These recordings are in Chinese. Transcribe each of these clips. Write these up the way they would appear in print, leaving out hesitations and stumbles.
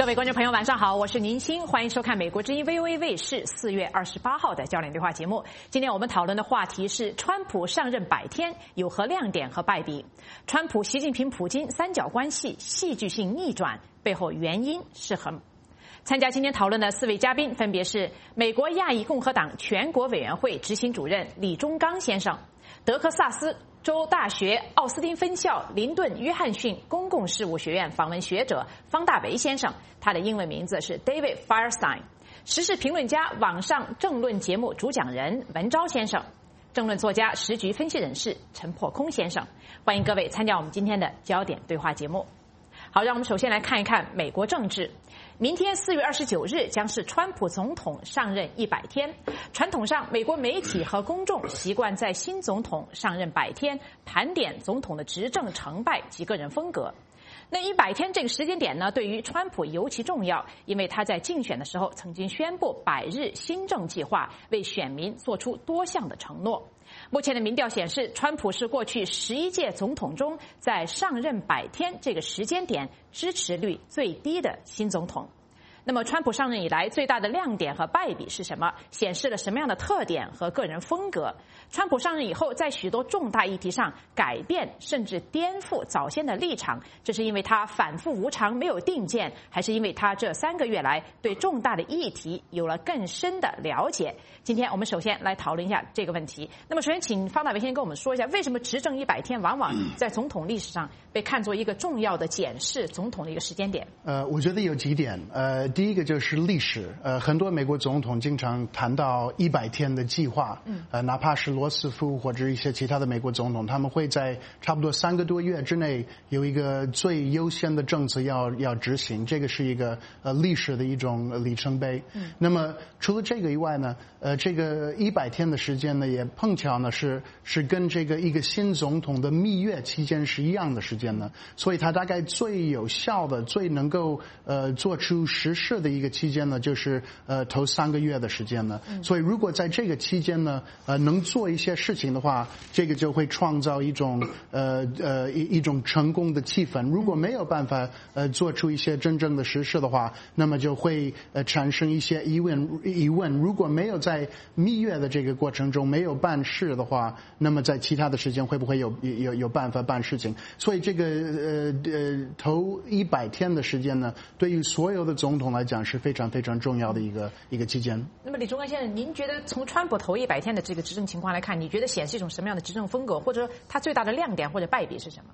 各位观众朋友，晚上好，我是宁鑫，欢迎收看美国之音 VOA 卫视4月28号的焦点对话节目。今天我们讨论的话题是川普上任100天有何亮点和败笔？川普、习近平、普京三角关系戏剧性逆转背后原因是何？参加今天讨论的4位嘉宾分别是美国亚裔共和党全国委员会执行主任李忠刚先生，德克萨斯州大学奥斯汀分校林顿·约翰逊公共事务学院访问学者方大为先生，他的英文名字是 David Firestein， 时事评论家、网上政论节目主讲人文昭先生，政论作家、时局分析人士陈破空先生。欢迎各位参加我们今天的焦点对话节目。好，让我们首先来看一看美国政治。明天4月29日将是川普总统上任100天。传统上，美国媒体和公众习惯在新总统上任100天盘点总统的执政成败及个人风格。那100天这个时间点呢，对于川普尤其重要，因为他在竞选的时候曾经宣布100日新政计划，为选民做出多项的承诺。目前的民调显示，川普是过去11届总统中在上任100天这个时间点支持率最低的新总统。那么川普上任以来最大的亮点和败笔是什么？显示了什么样的特点和个人风格？川普上任以后在许多重大议题上改变甚至颠覆早先的立场，这是因为他反复无常没有定见，还是因为他这3个月来对重大的议题有了更深的了解？今天我们首先来讨论一下这个问题。那么首先请方大为先跟我们说一下，为什么执政100天往往在总统历史上被看作一个重要的检视总统的一个时间点？ 我觉得有几点。第一个就是历史。很多美国总统经常谈到100天的计划。哪怕是罗斯福或者一些其他的美国总统，他们会在差不多3个多月之内有一个最优先的政策要执行。这个是一个历史的一种里程碑。那么除了这个以外呢，这个100天的时间呢，也碰巧呢是跟这个一个新总统的蜜月期间是一样的时间呢，所以他大概最有效的、最能够做出实事的一个期间呢，就是头3个月的时间呢。所以如果在这个期间呢，能做一些事情的话，这个就会创造一种成功的气氛。如果没有办法做出一些真正的实事的话，那么就会产生一些疑问。如果没有在蜜月的这个过程中没有办事的话，那么在其他的时间会不会有办法办事情？所以这个头100天的时间呢，对于所有的总统来讲是非常非常重要的一个期间。那么李忠刚先生，您觉得从川普头100天的这个执政情况来看，你觉得显示一种什么样的执政风格，或者说他最大的亮点或者败笔是什么？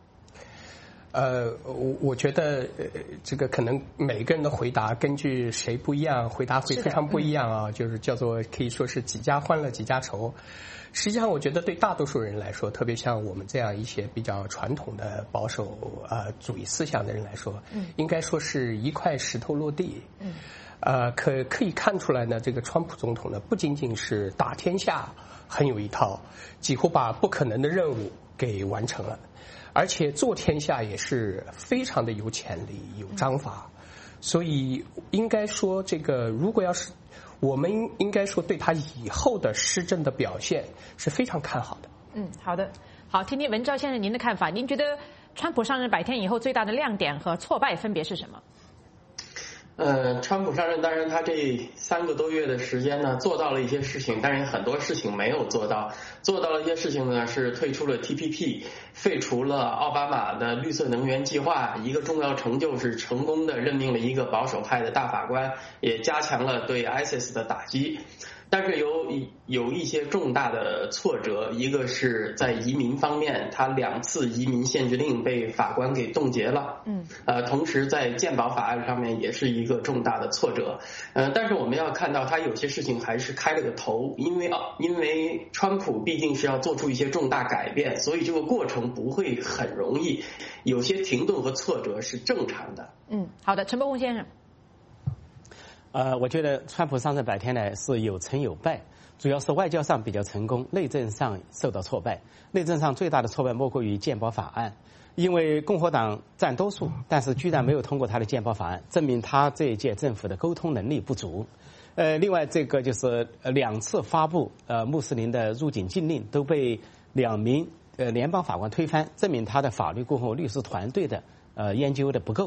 我觉得这个可能每个人的回答根据谁不一样，回答会非常不一样啊，就是叫做可以说是几家欢乐几家愁。实际上我觉得对大多数人来说，特别像我们这样一些比较传统的保守主义思想的人来说，应该说是一块石头落地。可以看出来呢，这个川普总统呢不仅仅是打天下很有一套，几乎把不可能的任务给完成了，而且做天下也是非常的有潜力、有章法。所以应该说，这个如果要是我们应该说对他以后的施政的表现是非常看好的。 好的，好，听听文昭先生您的看法。您觉得川普上任100天以后最大的亮点和挫败分别是什么？ 川普上任，当然他这3个多月的时间呢，做到了一些事情，但是很多事情没有做到。做到了一些事情呢，是退出了 TPP， 废除了奥巴马的绿色能源计划，一个重要成就是成功的任命了一个保守派的大法官，也加强了对 ISIS 的打击。但是有一些重大的挫折，一个是在移民方面，他2次移民限制令被法官给冻结了。同时在健保法案上面也是一个重大的挫折。但是我们要看到他有些事情还是开了个头，因为川普毕竟是要做出一些重大改变，所以这个过程不会很容易，有些停顿和挫折是正常的。 好的，陈伯宏先生。 我觉得川普上任100天呢是有成有败，主要是外交上比较成功，内政上受到挫败。内政上最大的挫败莫过于健保法案，因为共和党占多数，但是居然没有通过他的健保法案，证明他这一届政府的沟通能力不足。另外这个就是2次发布穆斯林的入境禁令都被2名联邦法官推翻，证明他的法律顾问律师团队的研究的不够。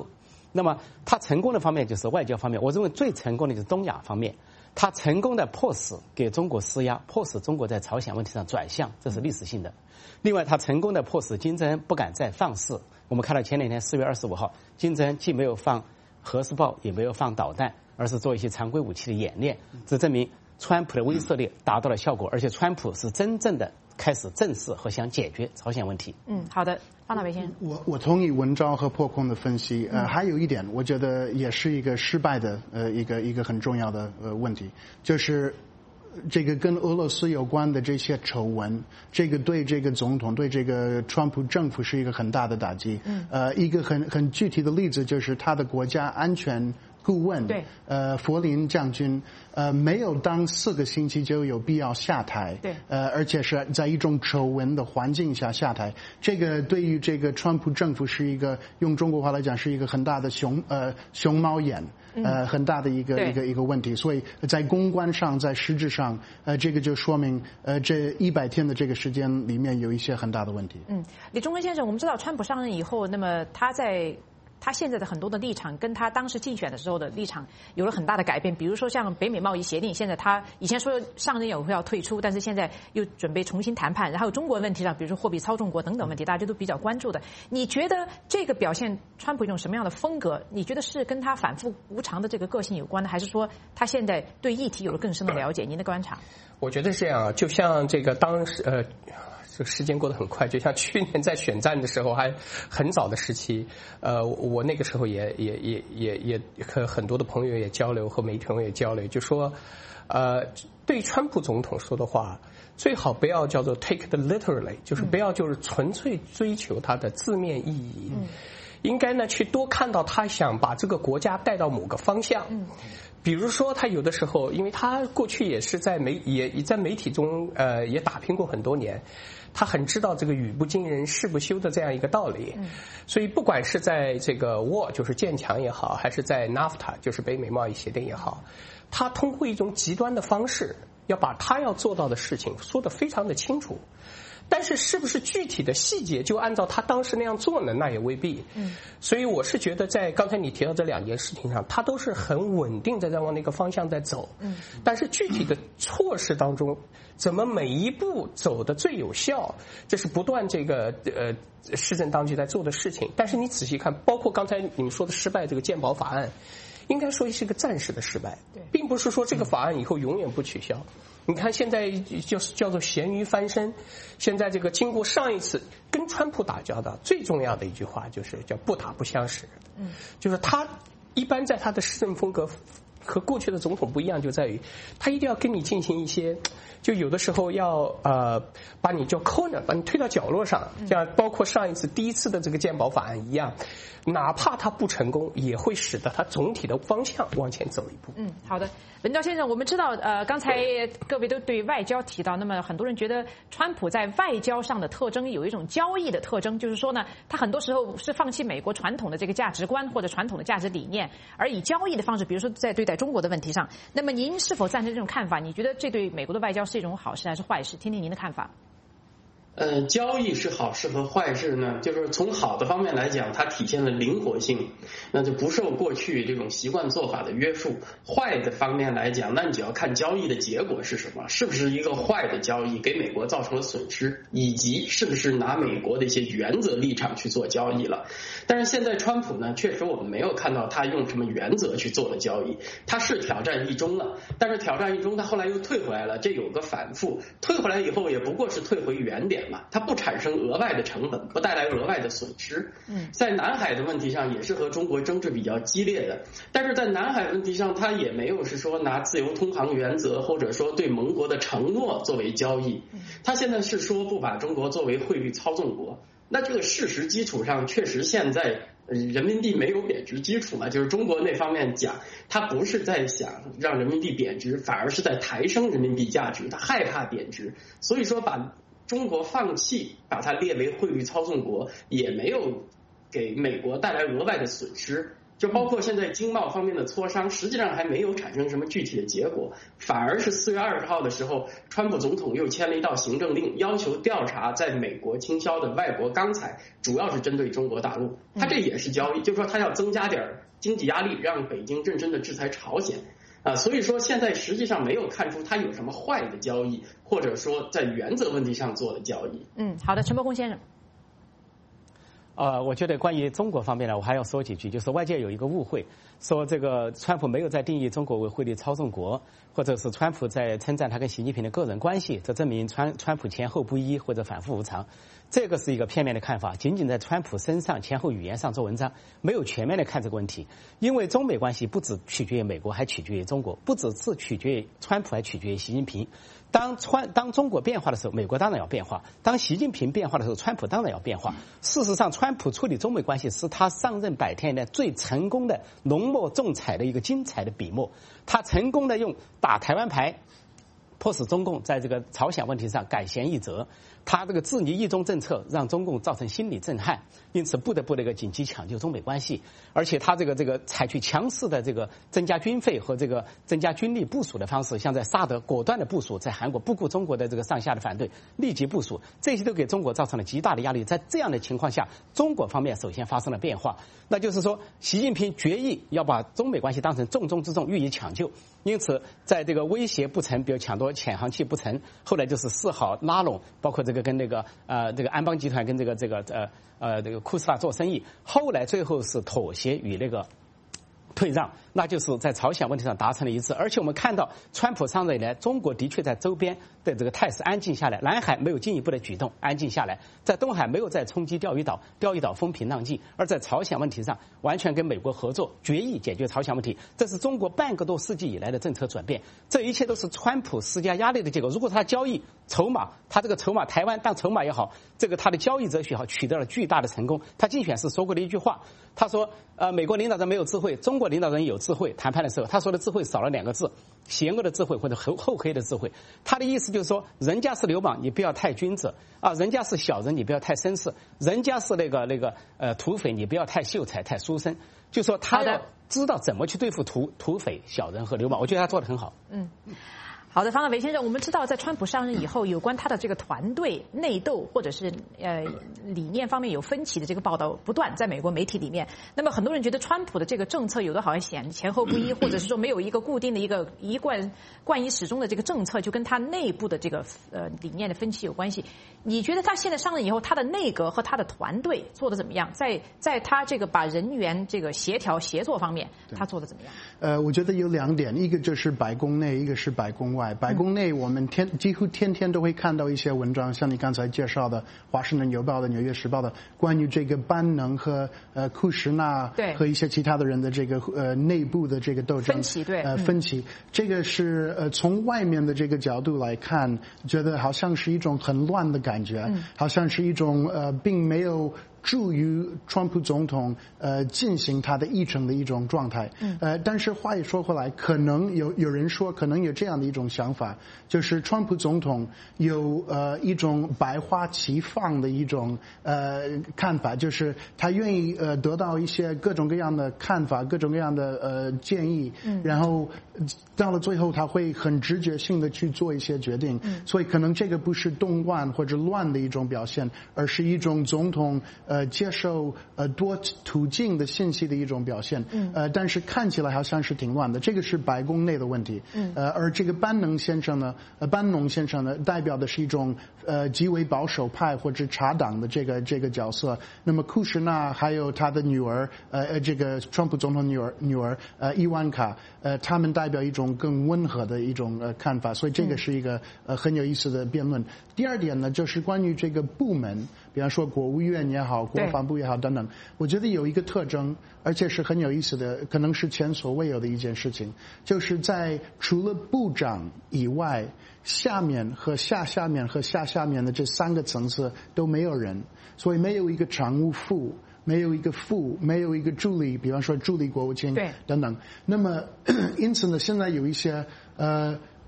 那么他成功的方面就是外交方面，我认为最成功的就是东亚方面，他成功的迫使给中国施压，迫使中国在朝鲜问题上转向，这是历史性的。另外，他成功的迫使金正恩不敢再放肆。我们看到前两天4月25号，金正恩既没有放核试爆，也没有放导弹，而是做一些常规武器的演练，这证明川普的威慑力达到了效果，而且川普是真正的开始正视和想解决朝鲜问题。 好的，方大为先生， 我同意文昭和破空的分析。还有一点，我觉得也是一个失败的一个很重要的问题，就是这个跟俄罗斯有关的这些丑闻，这个对这个总统对这个川普政府是一个很大的打击。一个很具体的例子就是他的国家安全顾问佛林将军没有当4个星期就有必要下台，而且是在一种丑闻的环境下下台，这个对于这个川普政府是一个用中国话来讲是一个很大的熊猫眼，很大的一个问题，所以在公关上在实质上这个就说明这100天的这个时间里面有一些很大的问题。 李宗仁先生，我们知道川普上任以后，那么他现在的很多的立场跟他当时竞选的时候的立场有了很大的改变，比如说像北美贸易协定，现在他以前说上任以后要退出，但是现在又准备重新谈判，然后中国问题上，比如说货币操纵国等等问题，大家都比较关注的。你觉得这个表现川普一种什么样的风格？你觉得是跟他反复无常的这个个性有关的，还是说他现在对议题有了更深的了解？您的观察？ 我觉得是这样啊，就像这个当时这时间过得很快，就像去年在选战的时候还很早的时期，我那个时候也和很多的朋友也交流，和媒体朋友也交流，就说，对川普总统说的话，最好不要叫做 take it literally， 就是不要就是纯粹追求它的字面意义，应该呢去多看到他想把这个国家带到某个方向。比如说，他有的时候，因为他过去也是在媒体中也打拼过很多年，他很知道这个语不惊人誓不休的这样一个道理。所以不管是在这个 WAR 就是建强也好，还是在 NAFTA 就是北美贸易协定也好，他通过一种极端的方式，要把他要做到的事情说得非常的清楚。但是是不是具体的细节就按照他当时那样做呢？那也未必。所以我是觉得在刚才你提到这2件事情上，他都是很稳定的在往那个方向在走。但是具体的措施当中，怎么每一步走的最有效，这是不断这个市政当局在做的事情。但是你仔细看，包括刚才你们说的失败这个健保法案，应该说是一个暂时的失败，并不是说这个法案以后永远不取消。你看现在就是叫做咸鱼翻身，现在这个经过上一次跟川普打交道，最重要的一句话就是叫不打不相识。就是他一般在他的施政风格和过去的总统不一样，就在于他一定要跟你进行一些，就有的时候要把你叫 corner， 把你推到角落上，像包括上一次第一次的这个健保法案一样，哪怕他不成功，也会使得他总体的方向往前走一步。 好的，文昭先生，我们知道刚才各位都对外交提到，那么很多人觉得川普在外交上的特征有一种交易的特征，就是说呢，他很多时候是放弃美国传统的这个价值观或者传统的价值理念，而以交易的方式，比如说在对待中国的问题上。那么您是否赞成这种看法？你觉得这对美国的外交是一种好事还是坏事？听听您的看法。 交易是好事和坏事呢，就是从好的方面来讲，它体现了灵活性，那就不受过去这种习惯做法的约束。坏的方面来讲，那你就要看交易的结果是什么，是不是一个坏的交易，给美国造成了损失，以及是不是拿美国的一些原则立场去做交易了。但是现在川普呢，确实我们没有看到他用什么原则去做的交易，他是挑战一中了，但是挑战一中他后来又退回来了，这有个反复，退回来以后也不过是退回原点，它不产生额外的成本，不带来额外的损失。在南海的问题上也是和中国争执比较激烈的，但是在南海问题上他也没有是说拿自由通航原则或者说对盟国的承诺作为交易，他现在是说不把中国作为汇率操纵国。那这个事实基础上确实现在人民币没有贬值基础嘛，就是中国那方面讲，他不是在想让人民币贬值，反而是在抬升人民币价值，他害怕贬值，所以说把中国放弃把它列为汇率操纵国，也没有给美国带来额外的损失， 就包括现在经贸方面的磋商，实际上还没有产生什么具体的结果，反而是4月20号的时候，川普总统又签了一道行政令，要求调查在美国倾销的外国钢材，主要是针对中国大陆。他这也是交易，就是说他要增加点经济压力，让北京认真的制裁朝鲜。所以说现在实际上没有看出他有什么坏的交易，或者说在原则问题上做的交易。 好的，陈伯公先生。 我觉得关于中国方面呢，我还要说几句，就是外界有一个误会，说这个川普没有在定义中国为汇率操纵国，或者是川普在称赞他跟习近平的个人关系，这证明川普前后不一或者反复无常。这个是一个片面的看法，仅仅在川普身上前后语言上做文章，没有全面的看这个问题。因为中美关系不只取决于美国，还取决于中国，不只是取决于川普，还取决于习近平。当中国变化的时候，美国当然要变化；当习近平变化的时候，川普当然要变化。事实上，川普处理中美关系是他上任100天以来最成功的浓墨重彩的一个精彩的笔墨。他成功的用打台湾牌，迫使中共在这个朝鲜问题上改弦易辙。他这个治理一中政策让中共造成心理震撼，因此不得不紧急抢救中美关系。而且他这个采取强势的这个增加军费和这个增加军力部署的方式，像在沙德果断的部署，在韩国不顾中国的这个上下的反对，立即部署，这些都给中国造成了极大的压力。在这样的情况下，中国方面首先发生了变化，那就是说习近平决议要把中美关系当成重中之重予以抢救。因此在这个威胁不成，比如抢夺潜航器不成，后来就是示好拉拢，包括这个跟这个安邦集团跟这个库斯拉做生意，后来最后是妥协与退让，那就是在朝鲜问题上达成了一致。而且我们看到川普上任以来，中国的确在周边的这个态势安静下来，南海没有进一步的举动，安静下来，在东海没有再冲击钓鱼岛，钓鱼岛风平浪静，而在朝鲜问题上完全跟美国合作，决议解决朝鲜问题，这是中国半个多世纪以来的政策转变。这一切都是川普施加压力的结果。如果他交易筹码，他这个筹码台湾当筹码也好，这个他的交易哲学好，取得了巨大的成功。他竞选时说过的一句话，他说美国领导人没有智慧，中国领导人有智慧。谈判的时候他说的智慧少了2个字，邪恶的智慧或者厚黑的智慧。他的意思就是说，人家是流氓你不要太君子啊，人家是小人你不要太绅士，人家是土匪你不要太秀才太书生，就说他要知道怎么去对付土匪小人和流氓。我觉得他做得很好。 好的，方伟先生，我们知道在川普上任以后，有关他的这个团队内斗或者是理念方面有分歧的这个报道不断在美国媒体里面。那么很多人觉得川普的这个政策有的好像显前后不一，或者是说没有一个固定的一个贯以始终的这个政策，就跟他内部的这个理念的分歧有关系。你觉得他现在上任以后，他的内阁和他的团队做得怎么样？在他这个把人员这个协作方面，他做得怎么样？ 我觉得有2点，一个就是白宫内，一个是白宫外。白宫内我们几乎天天都会看到一些文章，像你刚才介绍的《华盛顿邮报》的《纽约时报》的，关于这个班农和库什纳和一些其他的人的这个内部的这个斗争分歧。这个是从外面的这个角度来看，觉得好像是一种很乱的感觉，好像是一种并没有助于川普总统进行他的议程的一种状态。但是话也说回来，可能有人说可能有这样的一种想法，就是川普总统有一种百花齐放的一种看法，就是他愿意得到一些各种各样的看法，各种各样的建议，然后到了最后他会很直觉性的去做一些决定。所以可能这个不是动乱或者乱的一种表现，而是一种总统接受多途径的信息的一种表现。但是看起来好像是挺乱的，这个是白宫内的问题。而这个班农先生呢，代表的是一种极为保守派或者茶党的这个角色。那么库什纳还有他的女儿，这个川普总统女儿伊万卡，他们代表一种更温和的一种看法。所以这个是一个很有意思的辩论。第二点呢，就是关于这个部门，比方说国务院也好，国防部也好等等，我觉得有一个特征，而且是很有意思的，可能是前所未有的一件事情，就是在除了部长以外，下面和下面和下面的这3个层次都没有人，所以没有一个常务副，没有一个副，没有一个助理，比方说助理国务卿等等。那么因此呢，现在有一些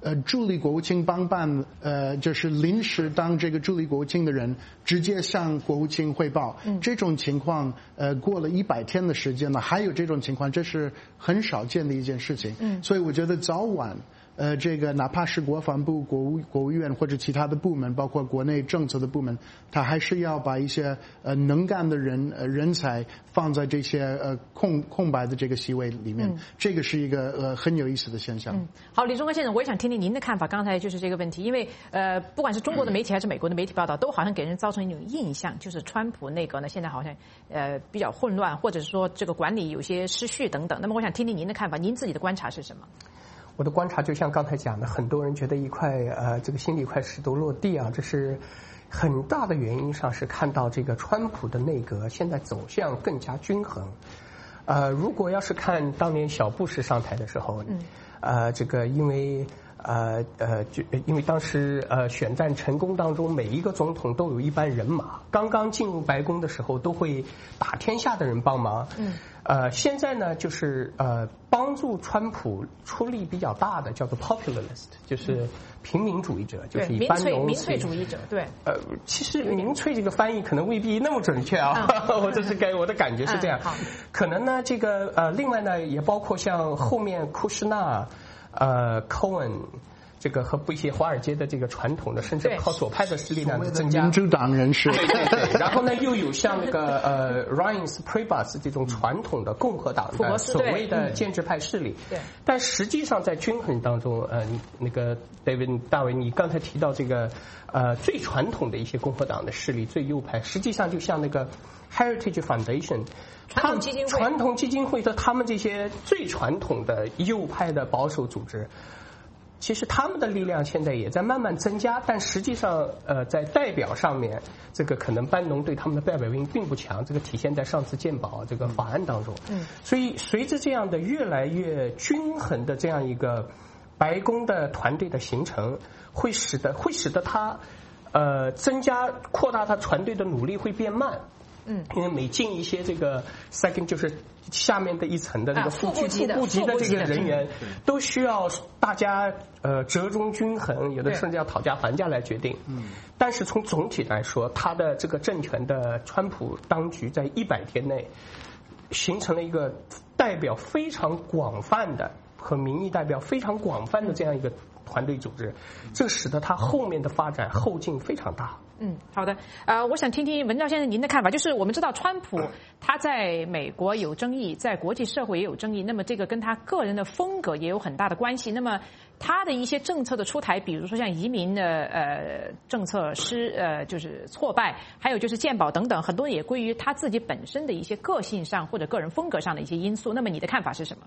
助理国务卿帮办就是临时当这个助理国务卿的人直接向国务卿汇报，这种情况过了100天的时间呢，还有这种情况，这是很少见的一件事情。所以我觉得早晚这个哪怕是国防部、国务院或者其他的部门，包括国内政策的部门，他还是要把一些能干的人才放在这些空白的这个席位里面。这个是一个很有意思的现象。 好，李忠刚先生，我也想听听您的看法。刚才就是这个问题，因为不管是中国的媒体还是美国的媒体报道，都好像给人造成一种印象，就是川普内阁呢现在好像比较混乱，或者是说这个管理有些失序等等。那么我想听听您的看法，您自己的观察是什么？ 我的观察就像刚才讲的，很多人觉得这个心里一块石头落地啊，这是很大的原因上是看到这个川普的内阁现在走向更加均衡。如果要是看当年小布什上台的时候，这个因为当时选战成功当中，每一个总统都有一班人马，刚刚进入白宫的时候都会打天下的人帮忙。现在呢，就是帮助川普出力比较大的叫做 popularist， 就是平民主义者，就是一般民粹主义者。对。 其实民粹这个翻译可能未必那么准确啊，我的感觉是这样。可能呢，这个另外呢，也包括像后面库什纳、Cohen。这个和一些华尔街的这个传统的，甚至靠左派的力量的增加， 民主党人士， 对。然后呢，又有像那个Reince Priebus 这种传统的共和党的所谓的建制派势力。 对。 但实际上在均衡当中，那个大卫，你刚才提到这个最传统的一些共和党的势力，最右派，实际上就像那个 Heritage Foundation。传统基金会的他们这些最传统的右派的保守组织。其实他们的力量现在也在慢慢增加，但实际上，在代表上面，这个可能班农对他们的代表性并不强，这个体现在上次健保这个法案当中。所以随着这样的越来越均衡的这样一个白宫的团队的形成，会使得他扩大他团队的努力会变慢。因为每进一些这个 second 就是下面的一层的这个副部级的这个人员，都需要大家折中均衡，有的甚至要讨价还价来决定。但是从总体来说，他的这个政权的川普当局在100天内形成了一个代表非常广泛的和民意代表非常广泛的这样一个团队组织，这使得他后面的发展后劲非常大。 好的。我想听听文照先生您的看法。就是我们知道川普他在美国有争议，在国际社会也有争议，那么这个跟他个人的风格也有很大的关系。那么他的一些政策的出台，比如说像移民的政策就是挫败，还有就是健保等等，很多也归于他自己本身的一些个性上或者个人风格上的一些因素。那么你的看法是什么？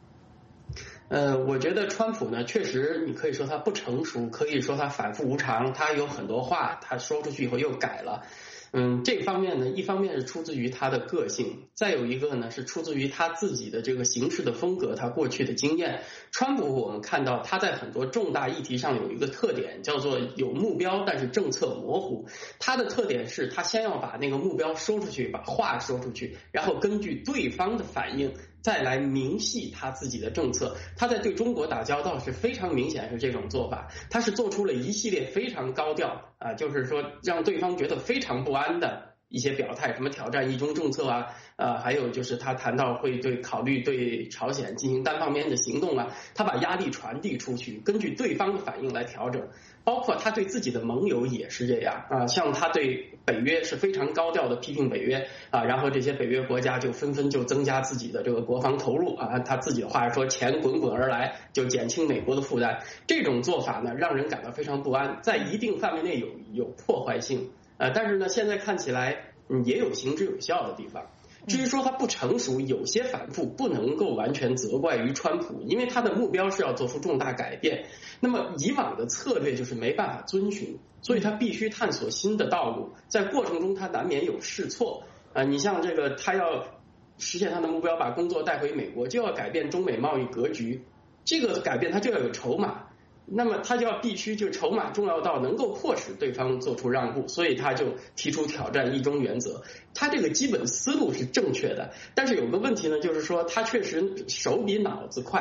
我觉得川普呢，确实你可以说他不成熟，可以说他反复无常，他有很多话他说出去以后又改了。这方面呢，一方面是出自于他的个性，再有一个呢是出自于他自己的这个行事的风格，他过去的经验。川普我们看到他在很多重大议题上有一个特点，叫做有目标但是政策模糊。他的特点是他先要把那个目标说出去，把话说出去，然后根据对方的反应再来明细他自己的政策。他在对中国打交道是非常明显是这种做法，他是做出了一系列非常高调就是说让对方觉得非常不安的一些表态，什么挑战一中政策还有就是他谈到会考虑对朝鲜进行单方面的行动他把压力传递出去，根据对方的反应来调整。包括他对自己的盟友也是这样像他对北约是非常高调的批评北约然后这些北约国家就纷纷就增加自己的这个国防投入按他自己的话说，钱滚滚而来，就减轻美国的负担。这种做法呢，让人感到非常不安，在一定范围内有破坏性但是呢，现在看起来也有行之有效的地方。至于说他不成熟，有些反复不能够完全责怪于川普，因为他的目标是要做出重大改变。那么以往的策略就是没办法遵循，所以他必须探索新的道路，在过程中他难免有试错你像这个他要实现他的目标，把工作带回美国，就要改变中美贸易格局，这个改变他就要有筹码，那么他就要必须就筹码重要到能够迫使对方做出让步，所以他就提出挑战一中原则。他这个基本思路是正确的，但是有个问题呢，就是说他确实手比脑子快。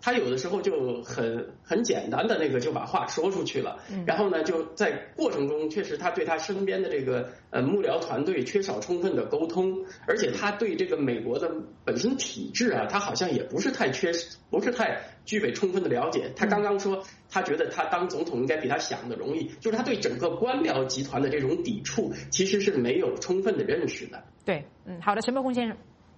他有的时候就很简单的就把话说出去了，然后呢就在过程中确实他对他身边的这个幕僚团队缺少充分的沟通，而且他对这个美国的本身体制啊，他好像也不是太具备充分的了解。他刚刚说他觉得他当总统应该比他想的容易，就是他对整个官僚集团的这种抵触其实是没有充分的认识的。 对，好的，陈伯宏先生。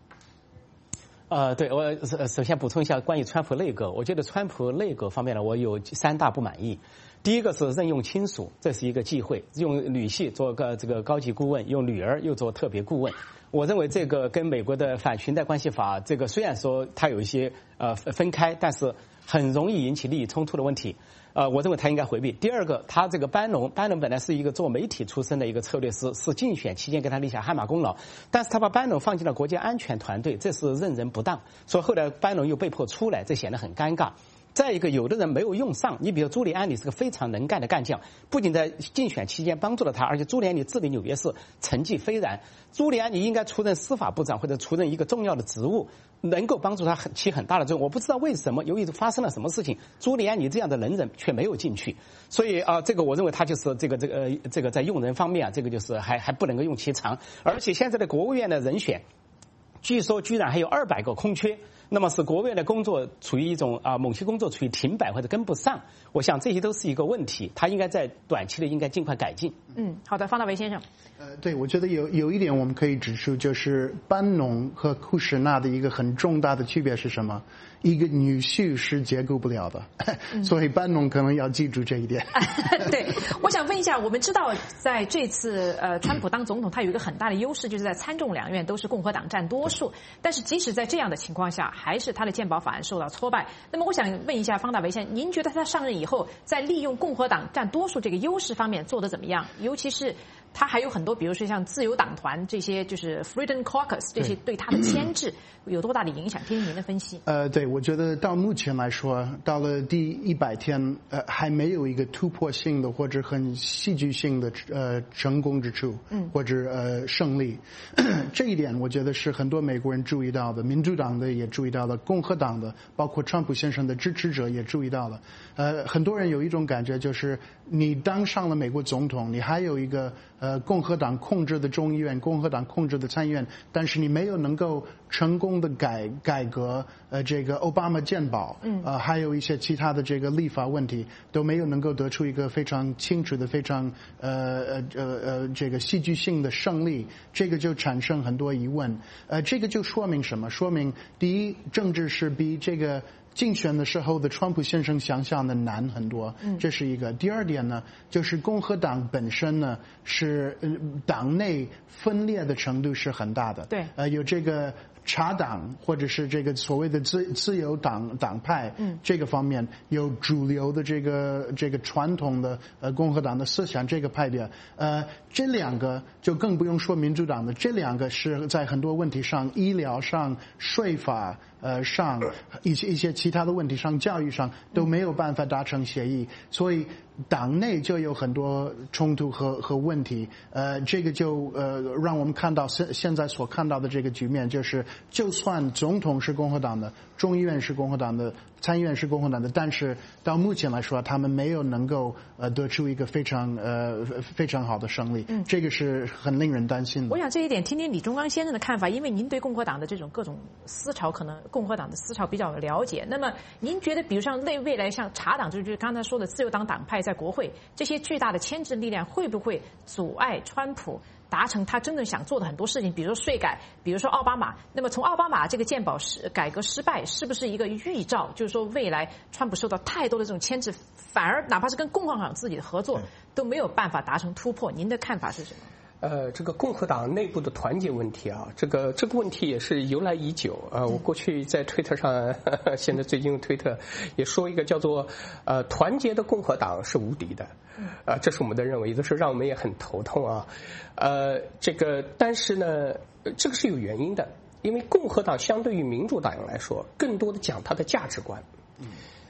对，我首先补充一下关于川普内阁，我觉得川普内阁方面呢，我有3大不满意。第一个是任用亲属，这是一个忌讳，用女婿做这个高级顾问，用女儿又做特别顾问。我认为这个跟美国的反裙带关系法这个虽然说它有一些分开，但是很容易引起利益冲突的问题。我认为他应该回避。第二个，他这个班农本来是一个做媒体出身的一个策略师，是竞选期间给他立下汗马功劳，但是他把班农放进了国家安全团队，这是任人不当，所以后来班农又被迫出来，这显得很尴尬。再一个，有的人没有用上，你比如朱利安尼是个非常能干的干将，不仅在竞选期间帮助了他，而且朱利安尼治理纽约市成绩斐然。朱利安尼应该出任司法部长或者出任一个重要的职务，能够帮助他起很大的作用。我不知道为什么，由于发生了什么事情，朱利安尼这样的能人却没有进去。所以这个我认为他就是这个在用人方面啊，这个就是还不能够用其长。而且现在的国务院的人选，据说居然还有200个空缺。那么使国务院的工作处于一种某些工作处于停摆或者跟不上，我想这些都是一个问题，他应该在短期内应该尽快改进。 好的，方大为先生。 对，我觉得有一点我们可以指出，就是班农和库什纳的一个很重大的区别是什么？一个女婿是结构不了的，所以班农可能要记住这一点。 对，我想问一下，我们知道在这次川普当总统，他有一个很大的优势，就是在参众两院都是共和党占多数，但是即使在这样的情况下，还是他的健保法案受到挫败。那么我想问一下方大为先生，您觉得他上任以后，在利用共和党占多数这个优势方面做得怎么样？尤其是他还有很多，比如说像自由党团这些，就是 Freedom Caucus 这些，对他的牵制有多大的影响？听听您的分析。 对，我觉得到目前来说，到了第100天，还没有一个突破性的或者很戏剧性的成功之处，或者胜利。这一点我觉得是很多美国人注意到的，民主党的也注意到了，共和党的，包括川普先生的支持者也注意到了。很多人有一种感觉，就是你当上了美国总统，你还有一个共和党控制的众议院，共和党控制的参议院，但是你没有能够成功的改革这个奥巴马健保，还有一些其他的这个立法问题都没有能够得出一个非常清楚的、非常这个戏剧性的胜利，这个就产生很多疑问。这个就说明什么？说明第一，政治是比这个竞选的时候的川普先生想象的难很多，这是一个。第二点呢，就是共和党本身呢是党内分裂的程度是很大的， 对， 有这个茶党或者是这个所谓的自由党派，这个方面有主流的这个传统的共和党的思想这个派别，这两个就更不用说民主党的，这两个是在很多问题上，医疗上、税法上一些其他的问题上、教育上都没有办法达成协议，所以党内就有很多冲突和问题。这个就让我们看到现在所看到的这个局面，就是就算总统是共和党的，众议院是共和党的，参议院是共和党的，但是到目前来说，他们没有能够得出一个非常好的胜利，这个是很令人担心的。 我想这一点听听李忠刚先生的看法，因为您对共和党的这种各种思潮，可能共和党的思潮比较了解。那么您觉得，比如像未来像茶党，就是刚才说的自由党党派在国会这些巨大的牵制力量，会不会阻碍川普达成他真正想做的很多事情，比如说税改，比如说奥巴马。那么从奥巴马这个健保改革失败，是不是一个预兆？就是说未来川普受到太多的这种牵制，反而哪怕是跟共和党自己的合作都没有办法达成突破。您的看法是什么？ 这个共和党内部的团结问题啊，这个问题也是由来已久啊。我过去在推特上，现在最近用推特也说一个叫做团结的共和党是无敌的，这是我们的认为，也就是让我们也很头痛啊。但是呢，这个是有原因的，因为共和党相对于民主党来说，更多的讲它的价值观。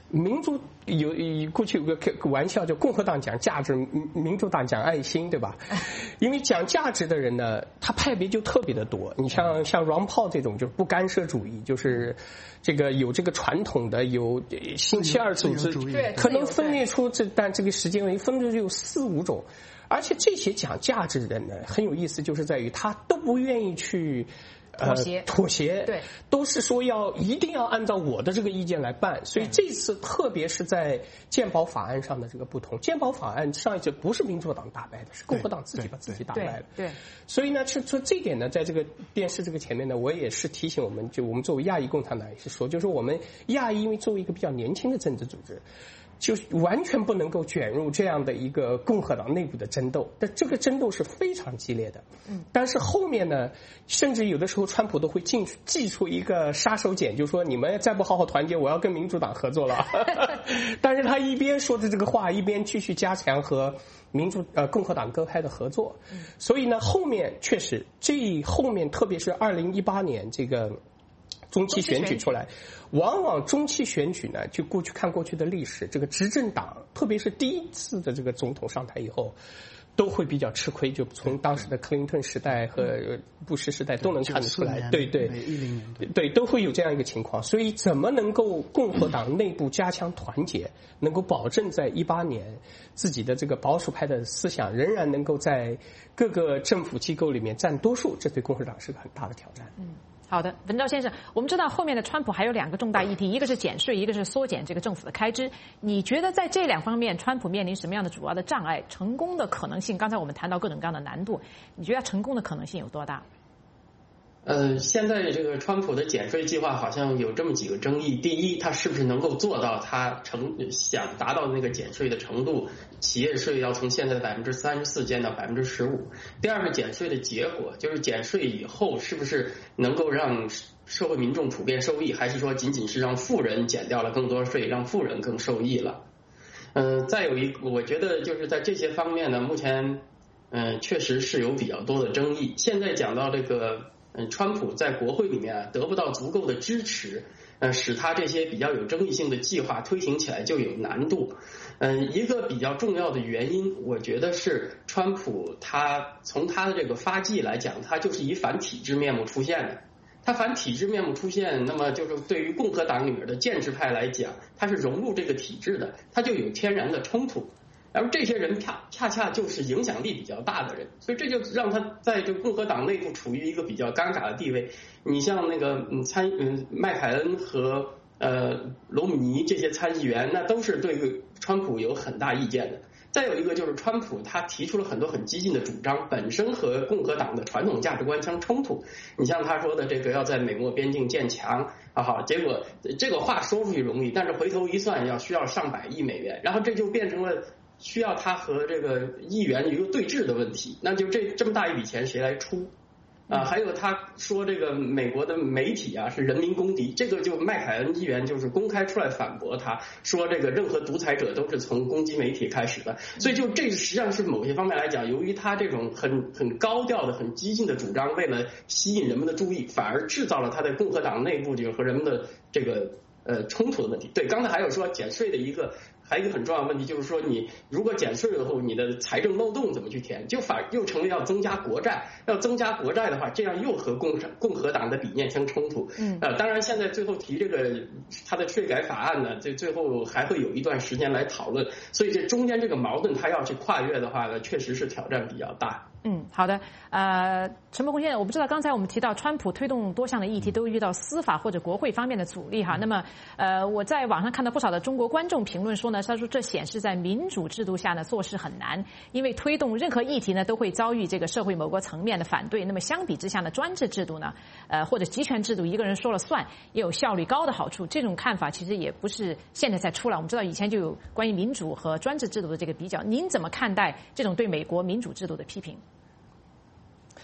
民主过去有个玩笑叫共和党讲价值，民主党讲爱心，对吧？因为讲价值的人呢，他派别就特别的多。你像Ron Paul这种就是不干涉主义，就是这个有这个传统的，有星期二组织，可能分裂出但这个时间为分裂就有4-5种。而且这些讲价值的人呢，很有意思，就是在于他都不愿意去妥协， 对， 都是说一定要按照我的这个意见来办。所以这次特别是在健保法案上的这个不同，健保法案上一次不是民主党打败的，是共和党自己把自己打败了。 对， 所以呢，说这点呢，在这个电视这个前面呢，我也是提醒我们作为亚裔共产党也是说，就是我们亚裔因为作为一个比较年轻的政治组织，就完全不能够卷入这样的一个共和党内部的争斗，但这个争斗是非常激烈的。但是后面呢，甚至有的时候川普都会祭出一个杀手锏，就说你们再不好好团结，我要跟民主党合作了。但是他一边说着这个话，一边继续加强和共和党各派的合作。所以呢，后面确实后面特别是2018年这个中期选举出来，往往中期选举呢，就过去的历史，这个执政党，特别是第一次的这个总统上台以后，都会比较吃亏。就从当时的克林顿时代和布什时代都能看得出来，对，10年，对，都会有这样一个情况。所以怎么能够共和党内部加强团结，能够保证在18年自己的这个保守派的思想仍然能够在各个政府机构里面占多数，这对共和党是个很大的挑战。 好的，文昭先生，我们知道后面的川普还有2个重大议题，一个是减税，一个是缩减这个政府的开支。你觉得在这2方面，川普面临什么样的主要的障碍？成功的可能性？刚才我们谈到各种各样的难度，你觉得成功的可能性有多大？ 现在这个川普的减税计划好像有这么几个争议。第一，他是不是能够做到他想达到那个减税的程度？企业税要从现在的34%减到15%。第二个，减税的结果就是减税以后是不是能够让社会民众普遍受益，还是说仅仅是让富人减掉了更多税，让富人更受益了？再有一个，我觉得就是在这些方面呢，目前确实是有比较多的争议。现在讲到这个。川普在国会里面得不到足够的支持，使他这些比较有争议性的计划推行起来就有难度。一个比较重要的原因，我觉得是川普他从他的这个发迹来讲，他就是以反体制面目出现的。他反体制面目出现，那么就是对于共和党里面的建制派来讲，他是融入这个体制的，他就有天然的冲突。而这些人恰恰就是影响力比较大的人，所以这就让他在这个共和党内部处于一个比较尴尬的地位。你像那个麦凯恩和罗姆尼这些参议员，那都是对川普有很大意见的。再有一个就是川普他提出了很多很激进的主张，本身和共和党的传统价值观相冲突。你像他说的这个要在美墨边境建墙好，结果这个话说出去容易，但是回头一算需要上百亿美元，然后这就变成了需要他和这个议员一个对峙的问题，那就这么大一笔钱谁来出？还有他说这个美国的媒体是人民公敌，这个就麦凯恩议员就是公开出来反驳他，说这个任何独裁者都是从攻击媒体开始的。所以就这实际上是某些方面来讲，由于他这种很高调的、很激进的主张，为了吸引人们的注意，反而制造了他在共和党内部就和人们的这个冲突的问题。对，刚才还有说减税的还有一个很重要的问题，就是说你如果减税以后，你的财政漏洞怎么去填？又成了要增加国债，要增加国债的话，这样又和共和党的理念相冲突。当然现在最后提这个他的税改法案呢，最后还会有一段时间来讨论，所以这中间这个矛盾他要去跨越的话呢，确实是挑战比较大。 好的，陈伯宏先生，我不知道刚才我们提到川普推动多项的议题都遇到司法或者国会方面的阻力哈。那么我在网上看到不少的中国观众评论说呢，他说这显示在民主制度下呢做事很难，因为推动任何议题呢都会遭遇这个社会某个层面的反对。那么相比之下呢，专制制度呢，或者集权制度一个人说了算，也有效率高的好处。这种看法其实也不是现在才出来，我们知道以前就有关于民主和专制制度的这个比较。您怎么看待这种对美国民主制度的批评？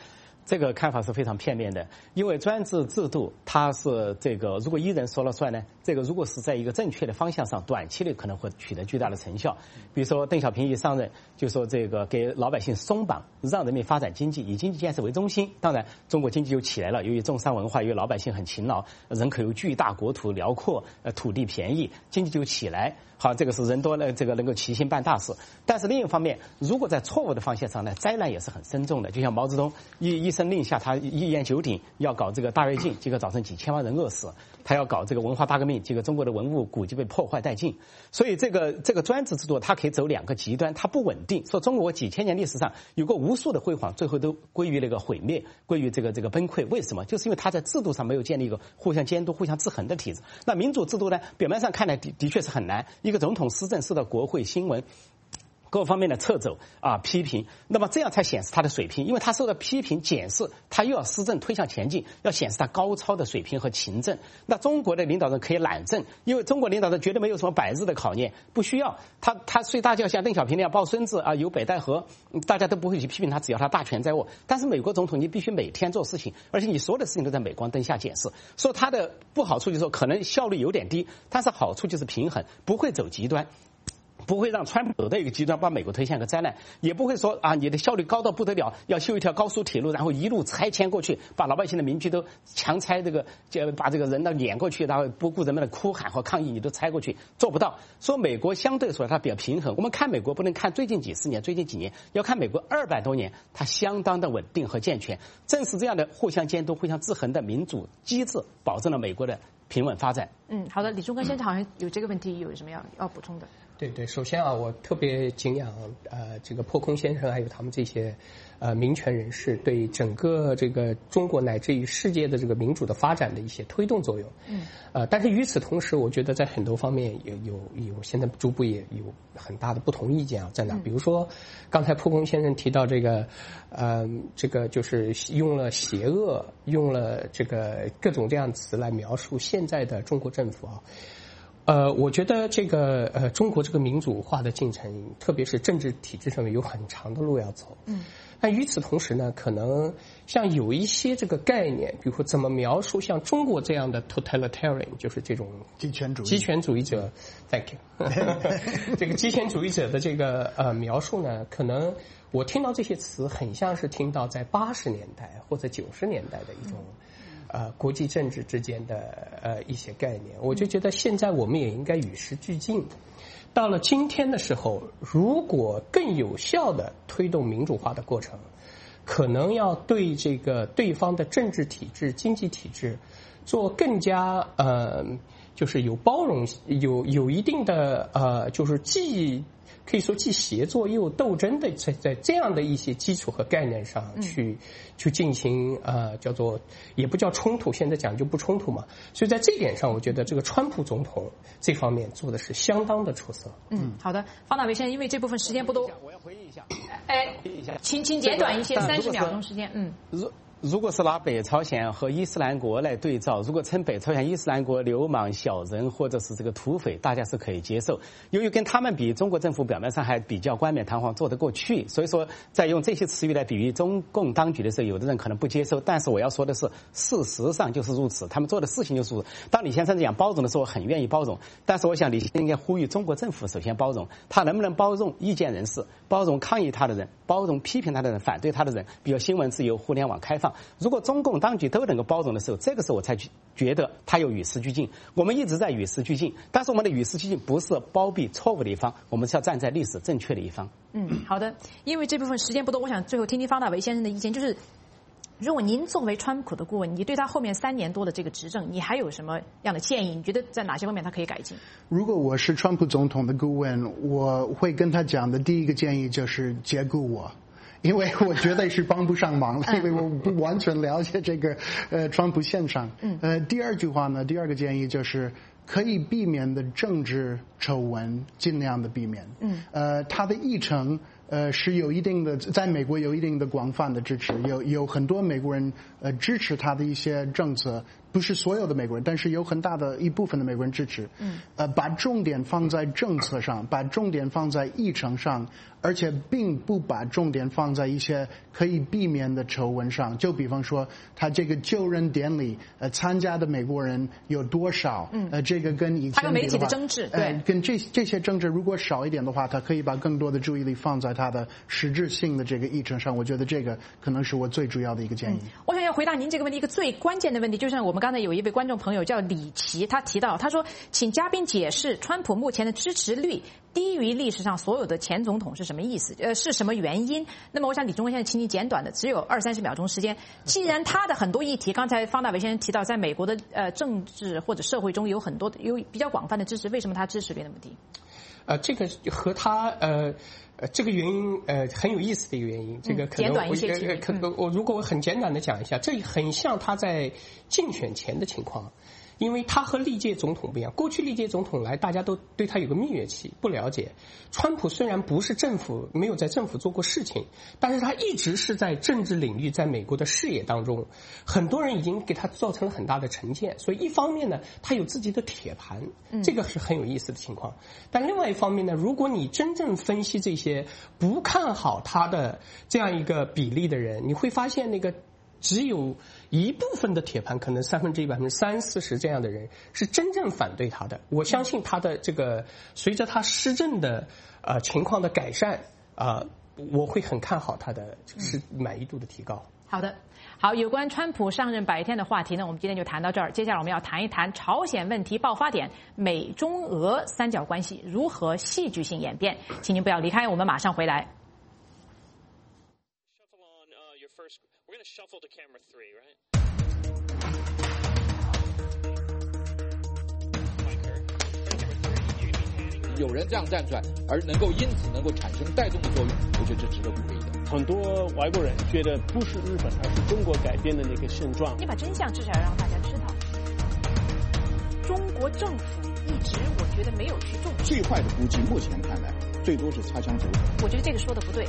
这个看法是非常片面的，因为专制制度它是这个，如果一人说了算呢，这个如果是在一个正确的方向上，短期内可能会取得巨大的成效。比如说邓小平一上任就说这个给老百姓松绑，让人民发展经济，以经济建设为中心。当然，中国经济就起来了，由于重商文化，由于老百姓很勤劳，人口又巨大，国土辽阔，土地便宜，经济就起来。好，这个是人多了，这个能够齐心办大事。但是另一方面，如果在错误的方向上呢，灾难也是很深重的。就像毛泽东一声令下，他一言九鼎，要搞这个大跃进，结果造成几千万人饿死；他要搞这个文化大革命，结果中国的文物古迹被破坏殆尽。所以这个专制制度，它可以走两个极端，它不稳定。说中国几千年历史上有过无数的辉煌，最后都归于那个毁灭，归于这个崩溃。为什么？就是因为它在制度上没有建立一个互相监督、互相制衡的体制。那民主制度呢，表面上看来的确是很难。一个总统施政受到国会新闻各方面的掣肘批评，那么这样才显示他的水平，因为他受到批评检视，他又要施政推向前进，要显示他高超的水平和勤政。那中国的领导人可以懒政，因为中国领导人绝对没有什么百日的考验，不需要他睡大觉像邓小平那样抱孙子有北戴河，大家都不会去批评他，只要他大权在握。但是美国总统你必须每天做事情，而且你所有的事情都在镁光灯下检视。说他的不好处就是说可能效率有点低，但是好处就是平衡，不会走极端。不会让川普走到一个极端，把美国推向一个灾难，也不会说你的效率高到不得了，要修一条高速铁路，然后一路拆迁过去，把老百姓的民居都强拆，把这个人呢撵过去，然后不顾人们的哭喊和抗议，你都拆过去，做不到。说美国相对说它比较平衡，我们看美国不能看最近几十年、最近几年，要看美国200多年，它相当的稳定和健全。正是这样的互相监督、互相制衡的民主机制，保证了美国的平稳发展。 好的，李忠根先生好像有这个问题，有什么要补充的？ 对，首先我特别敬仰这个破空先生还有他们这些民权人士对整个这个中国乃至于世界的这个民主的发展的一些推动作用。但是与此同时，我觉得在很多方面有现在逐步也有很大的不同意见在哪？比如说刚才破空先生提到这个就是用了邪恶，用了这个各种这样词来描述现在的中国政府我觉得这个中国这个民主化的进程，特别是政治体制上面有很长的路要走。但与此同时呢，可能像有一些这个概念，比如说怎么描述像中国这样的 totalitarian， 就是这种极权主义者 ，thank you， 这个极权主义者的这个描述呢，可能我听到这些词很像是听到在80年代或者90年代的一种。国际政治之间的一些概念，我就觉得现在我们也应该与时俱进。到了今天的时候，如果更有效的推动民主化的过程，可能要对这个对方的政治体制、经济体制做更加就是有包容、有一定的就是可以说既协作又斗争的，在这样的一些基础和概念上去进行叫做也不叫冲突，现在讲就不冲突嘛。所以在这点上，我觉得这个川普总统这方面做的是相当的出色。 好的，方大为先生，因为这部分时间不多， 我要回应一下。 请简短一些，30秒钟时间。 如果是拿北朝鲜和伊斯兰国来对照，如果称北朝鲜伊斯兰国流氓小人或者是这个土匪，大家是可以接受。由于跟他们比，中国政府表面上还比较冠冕堂皇，做得过去，所以说在用这些词语来比喻中共当局的时候，有的人可能不接受。但是我要说的是，事实上就是如此，他们做的事情就是如此。当李先生讲包容的时候，我很愿意包容，但是我想李先生应该呼吁中国政府首先包容，他能不能包容意见人士，包容抗议他的人，包容批评他的人，反对他的人，比如新闻自由、互联网开放。如果中共当局都能够包容的时候，这个时候我才觉得他有与时俱进。我们一直在与时俱进，但是我们的与时俱进不是包庇错误的一方，我们是要站在历史正确的一方。 好的，因为这部分时间不多，我想最后听听方大为先生的意见，就是如果您作为川普的顾问，你对他后面3年多的这个执政，你还有什么样的建议？你觉得在哪些方面他可以改进？ 如果我是川普总统的顾问，我会跟他讲的第一个建议就是解雇我。因为我绝对是帮不上忙了，因为我不完全了解这个川普现象。第二句话呢，第二个建议就是可以避免的政治丑闻尽量的避免。他的议程是有一定的，在美国有一定的广泛的支持，有很多美国人支持他的一些政策。 不是所有的美国人，但是有很大的一部分的美国人支持。把重点放在政策上，把重点放在议程上，而且并不把重点放在一些可以避免的丑闻上。就比方说，他这个就任典礼，参加的美国人有多少？这个跟以前他跟媒体的争执，对， 跟这些争执如果少一点的话，他可以把更多的注意力放在他的实质性的这个议程上。我觉得这个可能是我最主要的一个建议。 我想要回答您这个问题，一个最关键的问题，就像我们刚才有一位观众朋友叫李琦，他提到，他说，请嘉宾解释川普目前的支持率低于历史上所有的前总统是什么意思？是什么原因？那么我想李中文先生，请你简短的，只有20-30秒钟时间。既然他的很多议题，刚才方大伟先生提到，在美国的政治或者社会中有比较广泛的支持，为什么他支持率那么低？ 这个和他这个原因很有意思的一个原因，这个可能简短一些我如果我很简短的讲一下，这很像他在竞选前的情况。因为他和历届总统不一样，过去历届总统来，大家都对他有个蜜月期，不了解。川普虽然不是政府，没有在政府做过事情，但是他一直是在政治领域，在美国的视野当中，很多人已经给他造成了很大的成见。所以一方面呢，他有自己的铁盘，这个是很有意思的情况。但另外一方面呢，如果你真正分析这些不看好他的这样一个比例的人，你会发现那个只有一部分的铁盘，可能1%、30%-40%这样的人是真正反对他的。我相信他的这个随着他施政的情况的改善我会很看好他的是满意度的提高。 好的，好，有关川普上任100天的话题呢，我们今天就谈到这儿。接下来我们要谈一谈朝鲜问题爆发点美中俄三角关系如何戏剧性演变。请您不要离开，我们马上回来。 We're going to shuffle to camera 3, right? 有人这样站出来，而因此能够产生带动的作用，我觉得这值得鼓励的。 很多外国人觉得不是日本，而是中国改变的那个现状。 你把真相至少要让大家知道。中国政府一直我觉得没有去重视。 最坏的估计，目前看来最多是擦枪走火。 我觉得这个说的不对。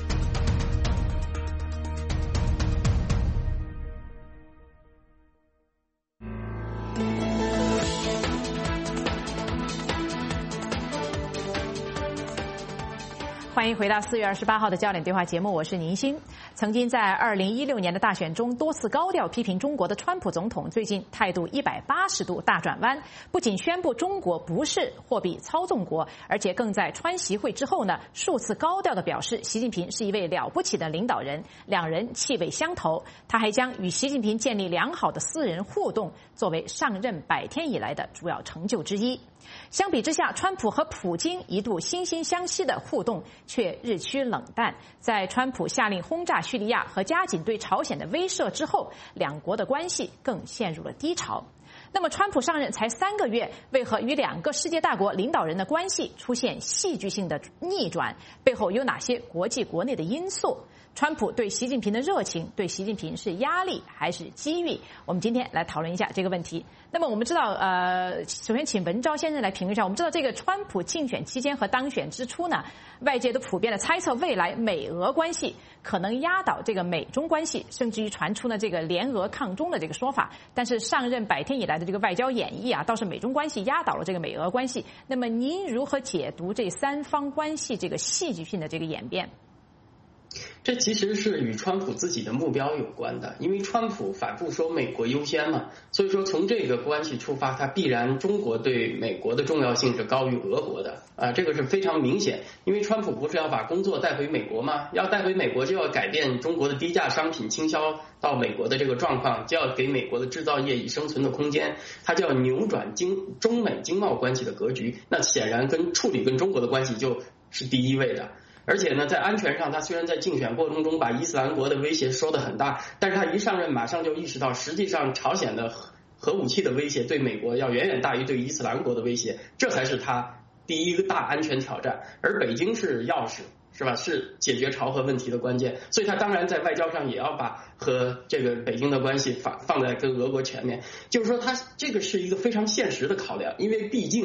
欢迎回到4月28号的焦点对话节目，我是宁欣。曾经在2016年的大选中多次高调批评中国的川普总统，最近态度180度大转弯，不仅宣布中国不是货币操纵国，而且更在川习会之后呢，数次高调的表示习近平是一位了不起的领导人，两人气味相投。他还将与习近平建立良好的私人互动作为上任100天以来的主要成就之一。相比之下，川普和普京一度惺惺相惜的互动却日趋冷淡。在川普下令轰炸叙利亚和加紧对朝鲜的威慑之后，两国的关系更陷入了低潮。那么川普上任才3个月，为何与2个世界大国领导人的关系出现戏剧性的逆转？背后有哪些国际国内的因素？川普对习近平的热情，对习近平是压力还是机遇？我们今天来讨论一下这个问题。那么我们知道，首先请文昭先生来评论一下。我们知道这个川普竞选期间和当选之初呢，外界都普遍的猜测未来美俄关系可能压倒这个美中关系，甚至于传出呢这个联俄抗中的这个说法。但是上任100天以来的这个外交演绎啊，倒是美中关系压倒了这个美俄关系。那么您如何解读这3方关系这个戏剧性的这个演变？ 这其实是与川普自己的目标有关的，因为川普反复说美国优先嘛，所以说从这个关系出发，他必然中国对美国的重要性是高于俄国的这个是非常明显。因为川普不是要把工作带回美国吗？要带回美国就要改变中国的低价商品倾销到美国的这个状况，就要给美国的制造业以生存的空间，他就要扭转中美经贸关系的格局。那显然处理跟中国的关系就是第一位的。而且呢，在安全上，他虽然在竞选过程中把伊斯兰国的威胁说得很大，但是他一上任马上就意识到，实际上朝鲜的核武器的威胁对美国要远远大于对伊斯兰国的威胁，这才是他第一个大安全挑战。而北京是钥匙，是吧？是解决朝核问题的关键，所以他当然在外交上也要把和这个北京的关系放在跟俄国前面。就是说，他这个是一个非常现实的考量，因为毕竟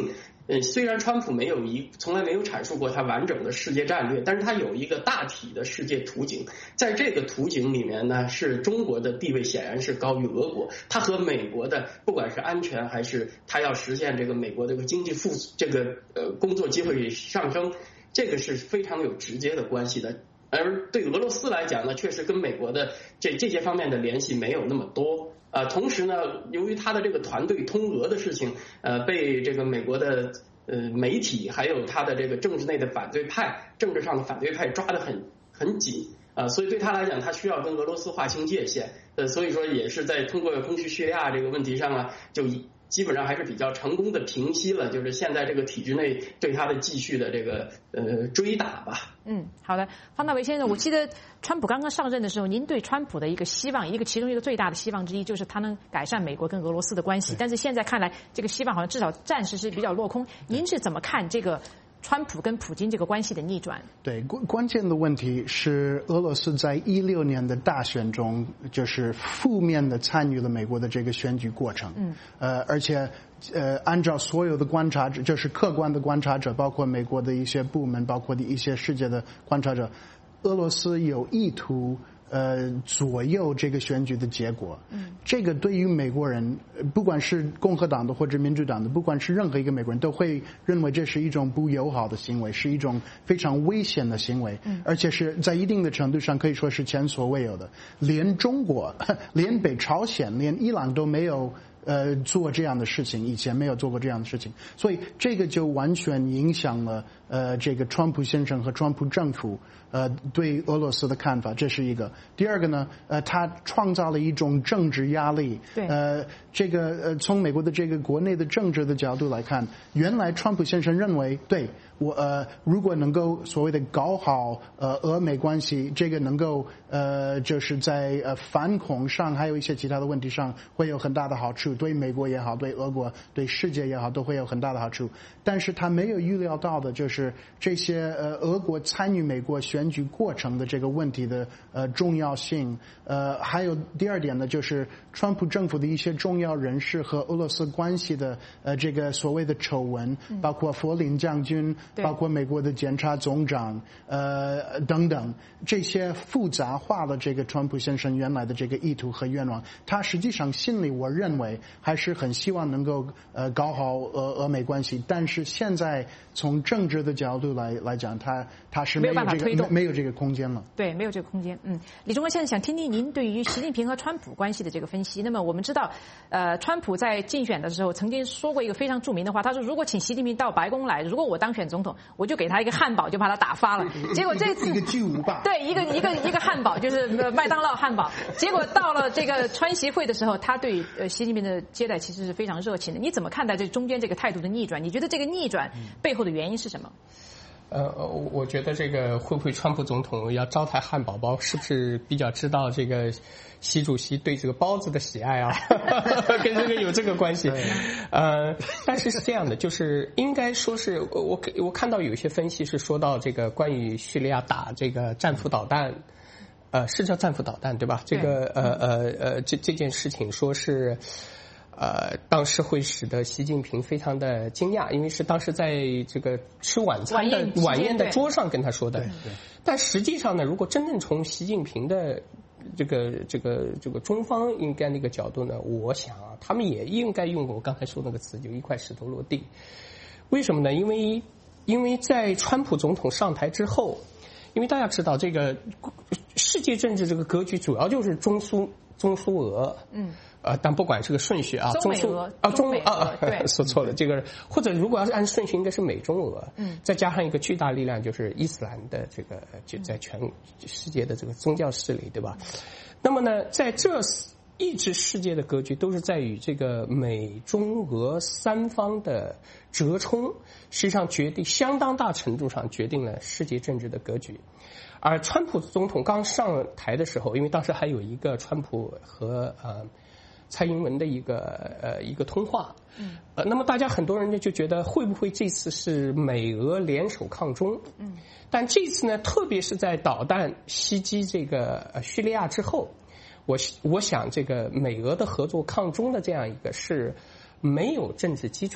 虽然川普从来没有阐述过他完整的世界战略，但是他有一个大体的世界图景，在这个图景里面呢，是中国的地位显然是高于俄国，他和美国的不管是安全还是他要实现这个美国这个经济工作机会上升，这个是非常有直接的关系的。而对俄罗斯来讲呢，确实跟美国的这些方面的联系没有那么多。同时呢，由于他的这个团队通俄的事情，被这个美国的媒体还有他的这个政治内的反对派、政治上的反对派抓得很紧所以对他来讲，他需要跟俄罗斯划清界限。所以说也是在通过空虚叙利亚这个问题上啊，就基本上还是比较成功的平息了，就是现在这个体制内对他的继续的这个追打吧。 好的，方大为先生，我记得川普刚刚上任的时候，您对川普的一个希望，其中一个最大的希望之一就是他能改善美国跟俄罗斯的关系，但是现在看来，这个希望好像至少暂时是比较落空。您是怎么看这个川普跟普京这个关系的逆转？ 对，关键的问题是俄罗斯在2016年的大选中，就是负面的参与了美国的这个选举过程。而且按照所有的观察者，就是客观的观察者，包括美国的一些部门，包括一些世界的观察者，俄罗斯有意图左右这个选举的结果。这个对于美国人，不管是共和党的或者民主党的，不管是任何一个美国人，都会认为这是一种不友好的行为，是一种非常危险的行为，而且是在一定的程度上可以说是前所未有的。连中国、连北朝鲜、连伊朗都没有做这样的事情，以前没有做过这样的事情，所以这个就完全影响了这个川普先生和川普政府对俄罗斯的看法，这是一个。第二个呢，他创造了一种政治压力。 对， 这个从美国的这个国内的政治的角度来看，原来川普先生认为，对我如果能够所谓的搞好俄美关系，这个能够就是在反恐上还有一些其他的问题上会有很大的好处，对美国也好，对俄国、对世界也好，都会有很大的好处。但是他没有预料到的就是这些俄国参与美国选举过程的这个问题的重要性。还有第二点呢，就是川普政府的一些重要人士和俄罗斯关系的这个所谓的丑闻，包括佛林将军，包括美国的检察总长等等，这些复杂化了这个川普先生原来的这个意图和愿望。他实际上心里我认为还是很希望能够搞好俄美关系，但是现在从政治的角度来讲，他是没有办法推动，没有这个空间了。 对，没有这个空间。李忠文先生想听听您对于习近平和川普关系的这个分析。那么我们知道，川普在竞选的时候曾经说过一个非常著名的话，他说：“如果请习近平到白宫来，如果我当选总统，我就给他一个汉堡，就把他打发了。”结果这次一个巨无霸， 对，一个汉堡，就是麦当劳汉堡。结果到了这个川习会的时候，他对习近平的接待其实是非常热情的。你怎么看待这中间这个态度的逆转？你觉得这个逆转背后的原因是什么？ 我觉得这个会不会川普总统要招待汉堡包，是不是比较知道这个习主席对这个包子的喜爱啊？跟这个有这个关系。但是是这样的，就是应该说是我看到有些分析是说到这个关于叙利亚打这个战斧导弹，是叫战斧导弹对吧？这个这件事情说是。当时会使得习近平非常的惊讶，因为是当时在这个吃晚餐的晚宴的桌上跟他说的。但实际上呢，如果真正从习近平的这个中方应该那个角度呢，我想啊，他们也应该用我刚才说那个词，就一块石头落地。为什么呢？因为在川普总统上台之后，因为大家知道这个世界政治这个格局主要就是中苏俄。但不管这个顺序啊， 中美俄对，说错了，这个或者如果要是按顺序，应该是美中俄，再加上一个巨大力量就是伊斯兰的这个就在全世界的这个宗教势力，对吧？那么呢，在这一直世界的格局都是在于这个美中俄三方的折冲，实际上相当大程度上决定了世界政治的格局。而川普总统刚上台的时候，因为当时还有一个川普和蔡英文的一个通话，那么大家很多人就觉得会不会这次是美俄联手抗中？但这次呢，特别是在导弹袭击这个叙利亚之后，我想这个美俄的合作抗中的这样一个是没有政治基础的。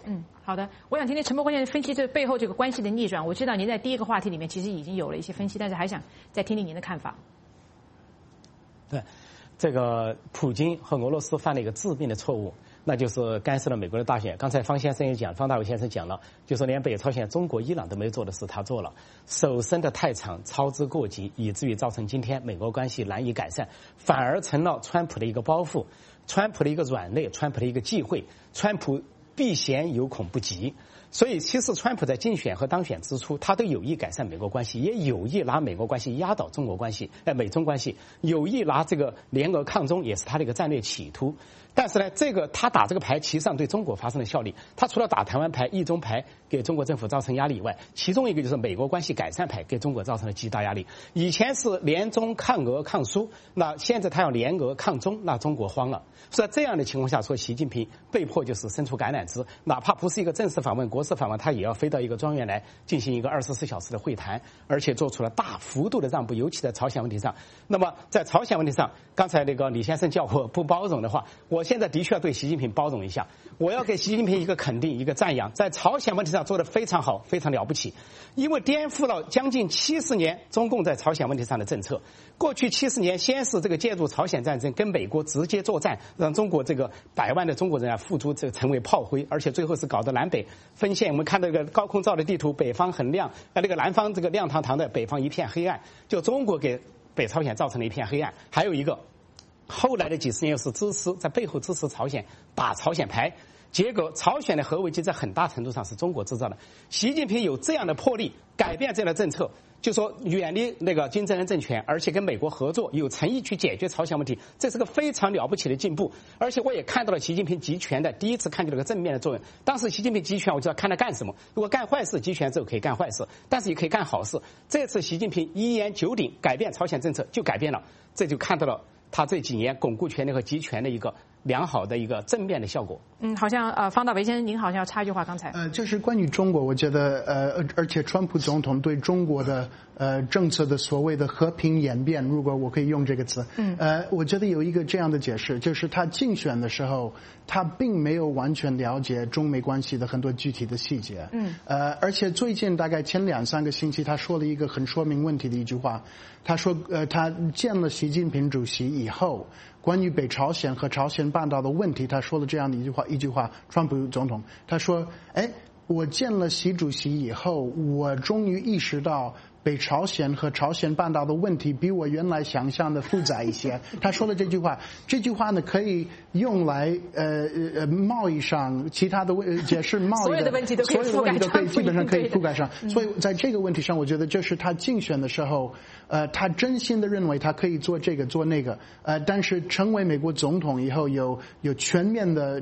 好的，我想听听陈伯先生分析这背后这个关系的逆转。我知道您在第一个话题里面其实已经有了一些分析，但是还想再听听您的看法。 对，这个普京和俄罗斯犯了一个致命的错误，那就是干涉了美国的大选。刚才方先生也讲，方大伟先生讲了，就是连北朝鲜、中国、伊朗都没做的事，他做了，手伸得太长，操之过急，以至于造成今天美国关系难以改善，反而成了川普的一个包袱，川普的一个软肋，川普的一个忌讳，川普避嫌有恐不及。所以其实川普在竞选和当选之初，他都有意改善美国关系，也有意拿美国关系压倒中国关系，美中关系，有意拿这个联俄抗中，也是他的一个战略企图。但是呢，他打这个牌，其实上对中国发生了效力。他除了打台湾牌、一中牌给中国政府造成压力以外，其中一个就是美国关系改善牌给中国造成了极大压力。以前是联中抗俄抗苏，那现在他要联俄抗中，那中国慌了。在这样的情况下，说习近平被迫就是伸出橄榄枝，哪怕不是一个正式访问、国事访问，他也要飞到一个庄园来进行一个24小时的会谈，而且做出了大幅度的让步，尤其在朝鲜问题上。那么在朝鲜问题上，刚才那个李先生叫我不包容的话，我现在的确要对习近平包容一下，我要给习近平一个肯定，一个赞扬，在朝鲜问题上做得非常好，非常了不起，因为颠覆了将近70年中共在朝鲜问题上的政策。过去70年，先是这个介入朝鲜战争，跟美国直接作战，让中国这个100万的中国人啊付出这个成为炮灰，而且最后是搞得南北分线。我们看到这个高空照的地图，北方很亮，那个南方这个亮堂堂的，北方一片黑暗，就中国给北朝鲜造成了一片黑暗。还有一个，后来的几十年又是在背后支持朝鲜，打朝鲜牌，结果朝鲜的核危机在很大程度上是中国制造的。习近平有这样的魄力改变这样的政策，就说远离那个金正恩政权，而且跟美国合作，有诚意去解决朝鲜问题，这是个非常了不起的进步。而且我也看到了习近平集权的第一次看到了个正面的作用。当时习近平集权，我就要看他干什么。如果干坏事，集权之后可以干坏事，但是也可以干好事。这次习近平一言九鼎改变朝鲜政策，就改变了，这就看到了他这几年巩固权力和集权的一个良好的一个正面的效果。 好像方大为先生您好像要插一句话，刚才就是关于中国，我觉得而且川普总统对中国的政策的所谓的和平演变，如果我可以用这个词，我觉得有一个这样的解释，就是他竞选的时候，他并没有完全了解中美关系的很多具体的细节，而且最近大概前2-3个星期，他说了一个很说明问题的一句话，他说他见了习近平主席以后，关于北朝鲜和朝鲜半岛的问题，他说了这样的一句话，川普总统他说，我见了习主席以后，我终于意识到北朝鲜和朝鲜半岛的问题比我原来想象的复杂一些。他说了这句话，这句话呢可以用来贸易上其他的解释贸易的所有的问题都可以覆盖上，基本上可以覆盖上。所以在这个问题上，我觉得这是他竞选的时候，他真心的认为他可以做这个做那个，但是成为美国总统以后，有全面的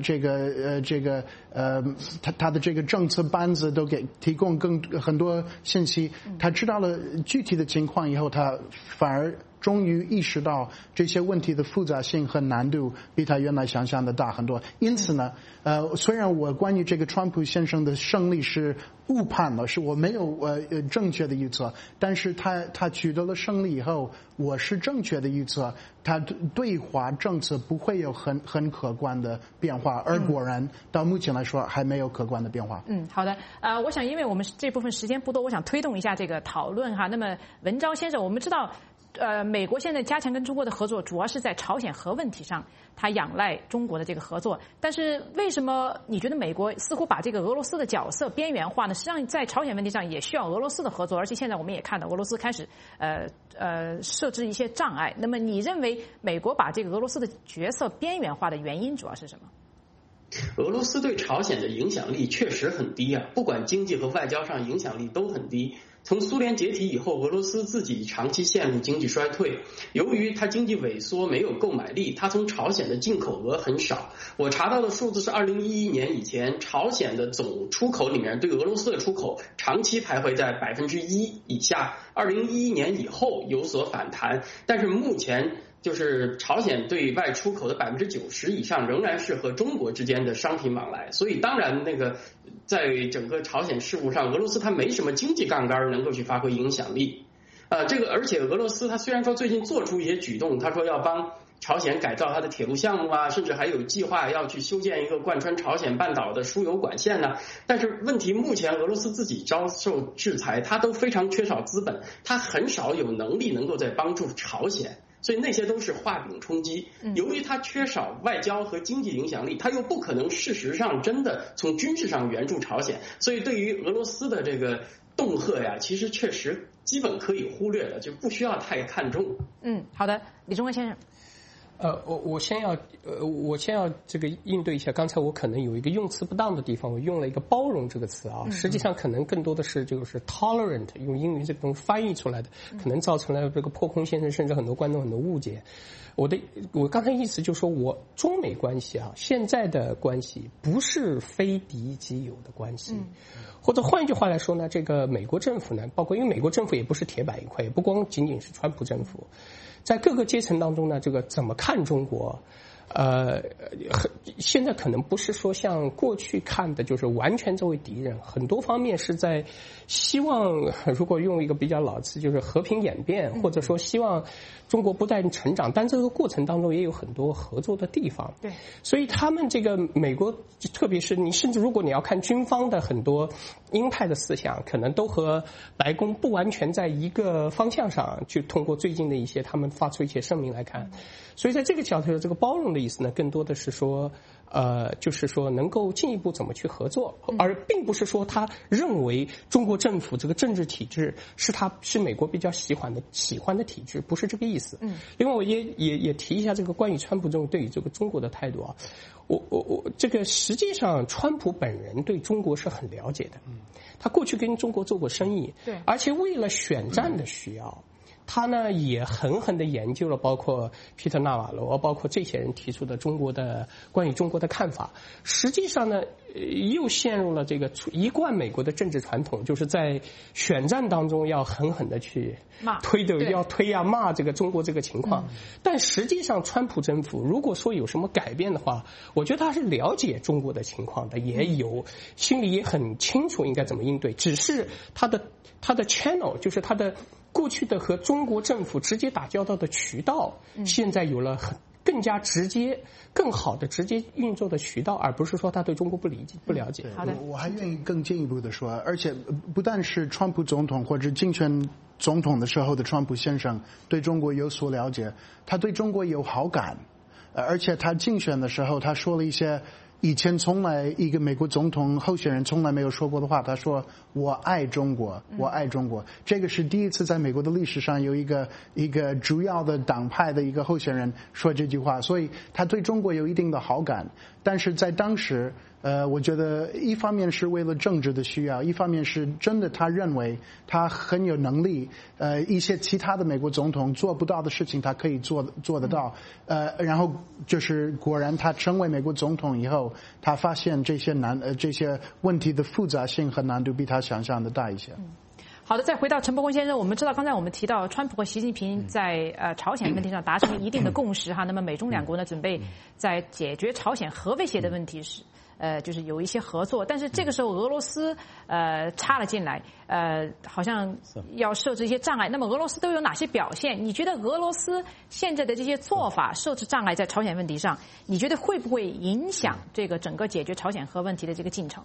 他的这个政策班子都给提供很多信息，他知道了具体的情况以后，他反而终于意识到这些问题的复杂性和难度比他原来想象的大很多。因此呢，虽然我关于这个川普先生的胜利是误判了，是我没有正确的预测，但是他取得了胜利以后，我是正确的预测，他对华政策不会有很可观的变化，而果然到目前来说还没有可观的变化。 好的，我想因为我们这部分时间不多，我想推动一下这个讨论哈。那么文昭先生，我们知道美国现在加强跟中国的合作，主要是在朝鲜核问题上，它仰赖中国的这个合作。但是为什么你觉得美国似乎把这个俄罗斯的角色边缘化呢？实际上在朝鲜问题上也需要俄罗斯的合作，而且现在我们也看到俄罗斯开始设置一些障碍。那么你认为美国把这个俄罗斯的角色边缘化的原因主要是什么？ 俄罗斯对朝鲜的影响力确实很低啊，不管经济和外交上影响力都很低。从苏联解体以后，俄罗斯自己长期陷入经济衰退，由于它经济萎缩，没有购买力，它从朝鲜的进口额很少。我查到的数字是2011年以前，朝鲜的总出口里面对俄罗斯的出口长期徘徊在1%以下，2011年以后有所反弹，但是目前就是朝鲜对外出口的90%以上仍然是和中国之间的商品往来，所以当然在整个朝鲜事务上，俄罗斯它没什么经济杠杆能够去发挥影响力。而且俄罗斯它虽然说最近做出一些举动，他说要帮朝鲜改造它的铁路项目啊，甚至还有计划要去修建一个贯穿朝鲜半岛的输油管线呢。但是问题，目前俄罗斯自己遭受制裁，它都非常缺少资本，它很少有能力能够在帮助朝鲜。所以那些都是画饼充饥。由于它缺少外交和经济影响力，它又不可能事实上真的从军事上援助朝鲜，所以对于俄罗斯的这个恫吓呀，其实确实基本可以忽略的，就不需要太看重。 好的，李忠文先生。 我先要这个应对一下，刚才我可能有一个用词不当的地方，我用了一个包容这个词啊，实际上可能更多的是就是 tolerant， 用英语这种翻译出来的，可能造成了这个破空先生甚至很多观众很多误解。我刚才意思就是说，我中美关系啊，现在的关系不是非敌即友的关系，或者换一句话来说呢，这个美国政府呢，包括因为美国政府也不是铁板一块，也不光仅仅是川普政府，在各个阶层当中呢，这个怎么看中国？现在可能不是说像过去看的，就是完全作为敌人，很多方面是在希望，如果用一个比较老词，就是和平演变，或者说希望中国不断成长，但这个过程当中也有很多合作的地方。 对， 所以他们这个美国，特别是你甚至如果你要看军方的很多鹰派的思想，可能都和白宫不完全在一个方向上，就通过最近的一些他们发出一些声明来看。所以在这个角度，这个包容的意思呢，更多的是说，就是说能够进一步怎么去合作，而并不是说他认为中国政府这个政治体制是美国比较喜欢的体制，不是这个意思。另外我也提一下这个关于川普政府对于这个中国的态度啊，我这个实际上川普本人对中国是很了解的，他过去跟中国做过生意，对，而且为了选战的需要。他呢也狠狠地研究了包括皮特纳瓦罗，包括这些人提出的关于中国的看法。实际上呢，又陷入了这个一贯美国的政治传统，就是在选战当中要狠狠地去要推啊骂这个中国这个情况。但实际上，川普政府如果说有什么改变的话，我觉得他是了解中国的情况的，也有心里也很清楚应该怎么应对，只是他的 channel， 就是他的过去的和中国政府直接打交道的渠道，现在有了更加直接、更好的直接运作的渠道，而不是说他对中国不了解。 好的，我还愿意更进一步的说，而且不但是川普总统或者竞选总统的时候的川普先生对中国有所了解，他对中国有好感，而且他竞选的时候他说了一些以前从来一个美国总统候选人从来没有说过的话，他说我爱中国，我爱中国。这个是第一次在美国的历史上有一个主要的党派的一个候选人说这句话，所以他对中国有一定的好感。但是在当时我觉得一方面是为了政治的需要，一方面是真的他认为他很有能力，一些其他的美国总统做不到的事情他可以做得到，然后就是果然他成为美国总统以后，他发现这些问题的复杂性和难度比他想象的大一些。 好的，再回到陈伯公先生，我们知道刚才我们提到川普和习近平在朝鲜问题上达成一定的共识哈，那么美中两国呢准备在解决朝鲜核威胁的问题时。就是有一些合作，但是这个时候俄罗斯插了进来，好像要设置一些障碍。那么俄罗斯都有哪些表现？你觉得俄罗斯现在的这些做法设置障碍在朝鲜问题上，你觉得会不会影响这个整个解决朝鲜核问题的这个进程？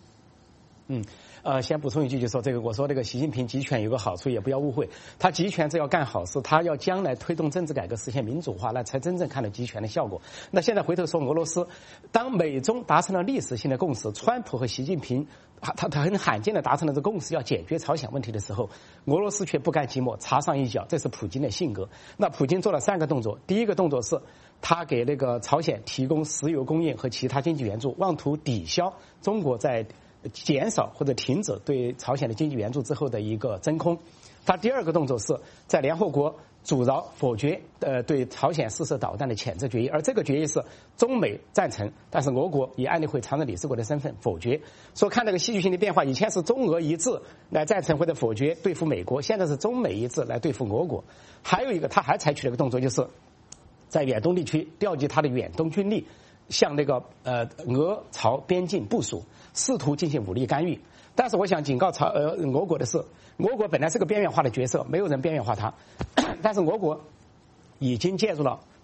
先补充一句，就是说这个我说这个习近平集权有个好处，也不要误会，他集权是要干好事，他要将来推动政治改革，实现民主化，那才真正看到集权的效果。那现在回头说俄罗斯，当美中达成了历史性的共识，川普和习近平他很罕见的达成了这个共识，要解决朝鲜问题的时候，俄罗斯却不甘寂寞，插上一脚，这是普京的性格。那普京做了3个动作，第一个动作是他给那个朝鲜提供石油供应和其他经济援助，妄图抵消中国在减少或者停止对朝鲜的经济援助之后的一个真空。他第2个动作是在联合国阻挠否决对朝鲜试射导弹的谴责决议，而这个决议是中美赞成，但是俄国以安理会常任理事国的身份否决。所以看这个戏剧性的变化，以前是中俄一致来赞成或者否决对付美国，现在是中美一致来对付俄国。还有一个他还采取了一个动作，就是在远东地区调集他的远东军力向那个俄朝边境部署，试图进行武力干预。但是我想警告俄国的是，俄国本来是个边缘化的角色，没有人边缘化他，但是俄国已经介入了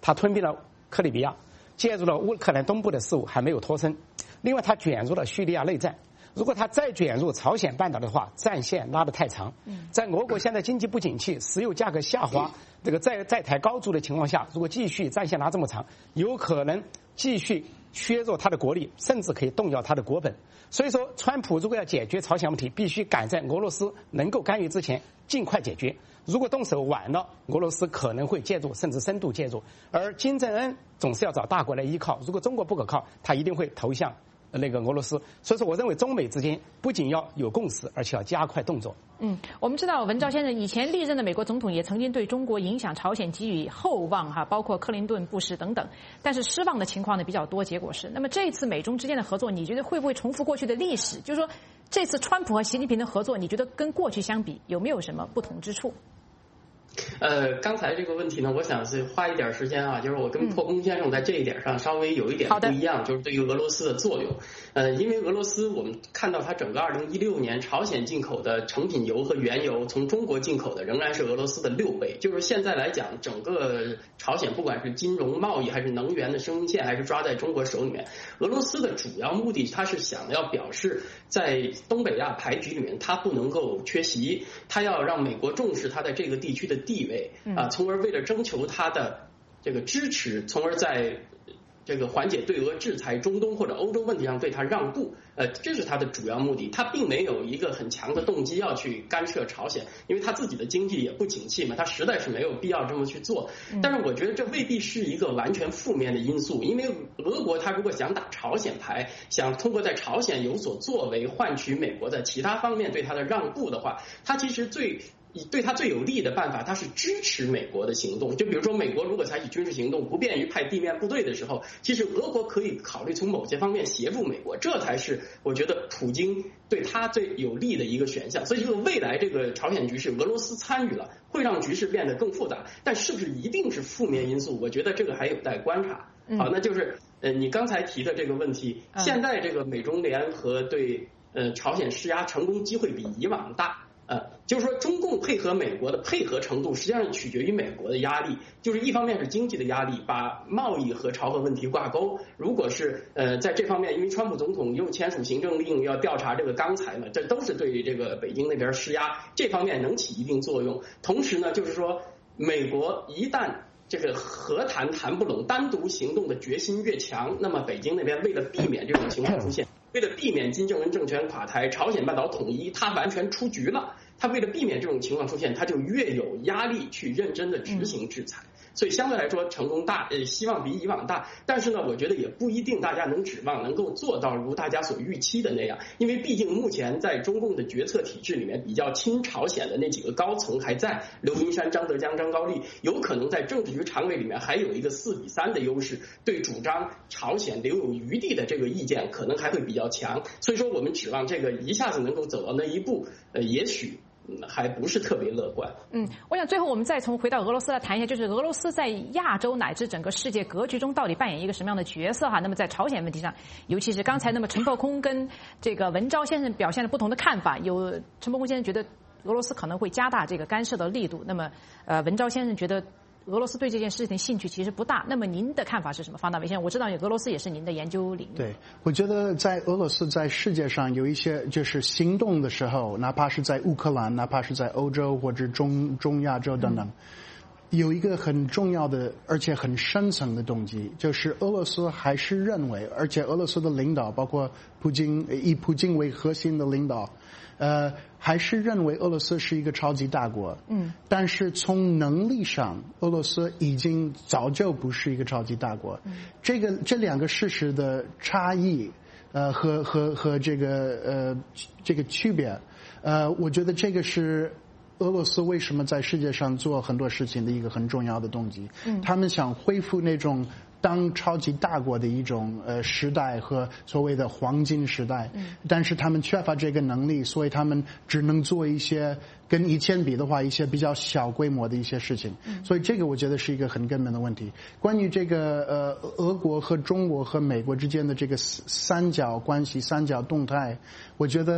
他吞并了克里米亚，介入了乌克兰东部的事务，还没有脱身。另外，他卷入了叙利亚内战。如果他再卷入朝鲜半岛的话，战线拉得太长。在俄国现在经济不景气、石油价格下滑、这个在台高筑的情况下，如果继续战线拉这么长，有可能继续削弱他的国力，甚至可以动摇他的国本。所以说，川普如果要解决朝鲜问题，必须赶在俄罗斯能够干预之前尽快解决。如果动手晚了，俄罗斯可能会介入，甚至深度介入。而金正恩总是要找大国来依靠，如果中国不可靠，他一定会投向那个俄罗斯。所以说，我认为中美之间不仅要有共识，而且要加快动作。 我们知道文昭先生以前历任的美国总统也曾经对中国影响朝鲜给予厚望哈，包括克林顿、布什等等，但是失望的情况呢比较多。结果是，那么这一次美中之间的合作，你觉得会不会重复过去的历史？就是说，这次川普和习近平的合作，你觉得跟过去相比有没有什么不同之处？ 刚才这个问题呢，我想是花一点时间啊，就是我跟破空先生在这一点上稍微有一点不一样，就是对于俄罗斯的作用。因为俄罗斯我们看到它整个2016年朝鲜进口的成品油和原油，从中国进口的仍然是俄罗斯的6倍。就是现在来讲，整个朝鲜不管是金融贸易还是能源的生命线，还是抓在中国手里面，俄罗斯的主要目的，它是想要表示在东北亚牌局里面它不能够缺席，它要让美国重视它在这个地区的地位啊，从而为了征求他的这个支持，从而在这个缓解对俄制裁、中东或者欧洲问题上对他让步，这是他的主要目的。他并没有一个很强的动机要去干涉朝鲜，因为他自己的经济也不景气嘛，他实在是没有必要这么去做。但是我觉得这未必是一个完全负面的因素，因为俄国他如果想打朝鲜牌，想通过在朝鲜有所作为换取美国在其他方面对他的让步的话，他其实对他最有利的办法，他是支持美国的行动。就比如说，美国如果采取军事行动不便于派地面部队的时候，其实俄国可以考虑从某些方面协助美国，这才是我觉得普京对他最有利的一个选项。所以这个未来这个朝鲜局势，俄罗斯参与了，会让局势变得更复杂，但是不是一定是负面因素？我觉得这个还有待观察。好，那就是你刚才提的这个问题，现在这个美中联合对朝鲜施压成功机会比以往大。就是说中共配合美国的配合程度实际上取决于美国的压力，就是一方面是经济的压力，把贸易和朝核问题挂钩。如果是在这方面，因为川普总统又签署行政令要调查这个钢材嘛，这都是对这个北京那边施压，这方面能起一定作用。同时呢，就是说美国一旦这个和谈谈不拢，单独行动的决心越强，那么北京那边为了避免这种情况出现，为了避免金正恩政权垮台、朝鲜半岛统一，他完全出局了。他为了避免这种情况出现，他就越有压力去认真的执行制裁。所以相对来说成功大，希望比以往大。但是呢，我觉得也不一定大家能指望能够做到如大家所预期的那样，因为毕竟目前在中共的决策体制里面，比较亲朝鲜的那几个高层还在，刘云山、张德江、张高丽，有可能在政治局常委里面还有一个4-3的优势，对主张朝鲜留有余地的这个意见可能还会比较强。所以说我们指望这个一下子能够走到那一步，也许还不是特别乐观。 我想最后我们再回到俄罗斯来谈一下，就是俄罗斯在亚洲乃至整个世界格局中到底扮演一个什么样的角色哈？那么在朝鲜问题上，尤其是刚才陈破空跟这个文昭先生表现了不同的看法，有陈破空先生觉得俄罗斯可能会加大这个干涉的力度，那么文昭先生觉得俄罗斯对这件事情兴趣其实不大。那么您的看法是什么？方大伟先生，我知道俄罗斯也是您的研究领域。 对，我觉得在俄罗斯在世界上有一些就是行动的时候，哪怕是在乌克兰，哪怕是在欧洲或者中亚洲等等，有一个很重要的而且很深层的动机，就是俄罗斯还是认为，而且俄罗斯的领导包括以普京为核心的领导还是认为俄罗斯是一个超级大国。但是从能力上，俄罗斯已经早就不是一个超级大国。这两个事实的差异和这个区别我觉得这个是俄罗斯为什么在世界上做很多事情的一个很重要的动机。他们想恢复那种当超级大国的一种时代和所谓的黄金时代，但是他们缺乏这个能力，所以他们只能做一些跟以前比的话一些比较小规模的一些事情。所以这个我觉得是一个很根本的问题。关于这个俄国和中国和美国之间的这个三角关系、三角动态，我觉得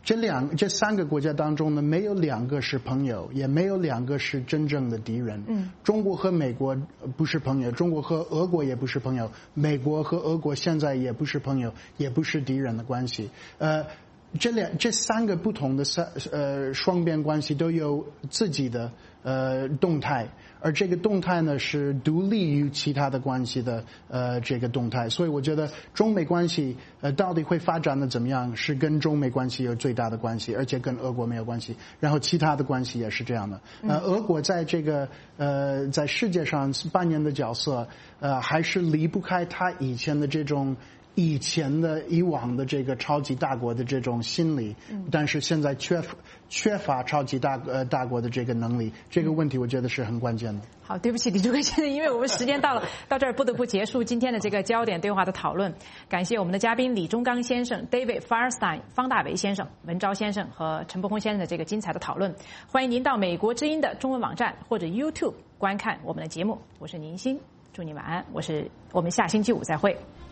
这三个国家当中呢，没有2个是朋友，也没有2个是真正的敌人。中国和美国不是朋友，中国和俄国也不是朋友，美国和俄国现在也不是朋友，也不是敌人的关系。这3个不同的双边关系都有自己的动态，而这个动态呢是独立于其他的关系的这个动态，所以我觉得中美关系到底会发展的怎么样，是跟中美关系有最大的关系，而且跟俄国没有关系，然后其他的关系也是这样的。俄国在这个在世界上扮演的角色还是离不开他以前的这种以往的这个超级大国的这种心理，但是现在缺乏超级大国的这个能力，这个问题我觉得是很关键的。 好，对不起李主任，现在因为我们时间到了，到这儿不得不结束今天的这个焦点对话的讨论。感谢我们的嘉宾李忠刚先生、David Firestein、方大为先生、文昭先生和陈伯宏先生的这个精彩的讨论。欢迎您到美国之音的中文网站或者 YouTube 观看我们的节目。我是宁欣，祝你晚安。我们下星期五再会。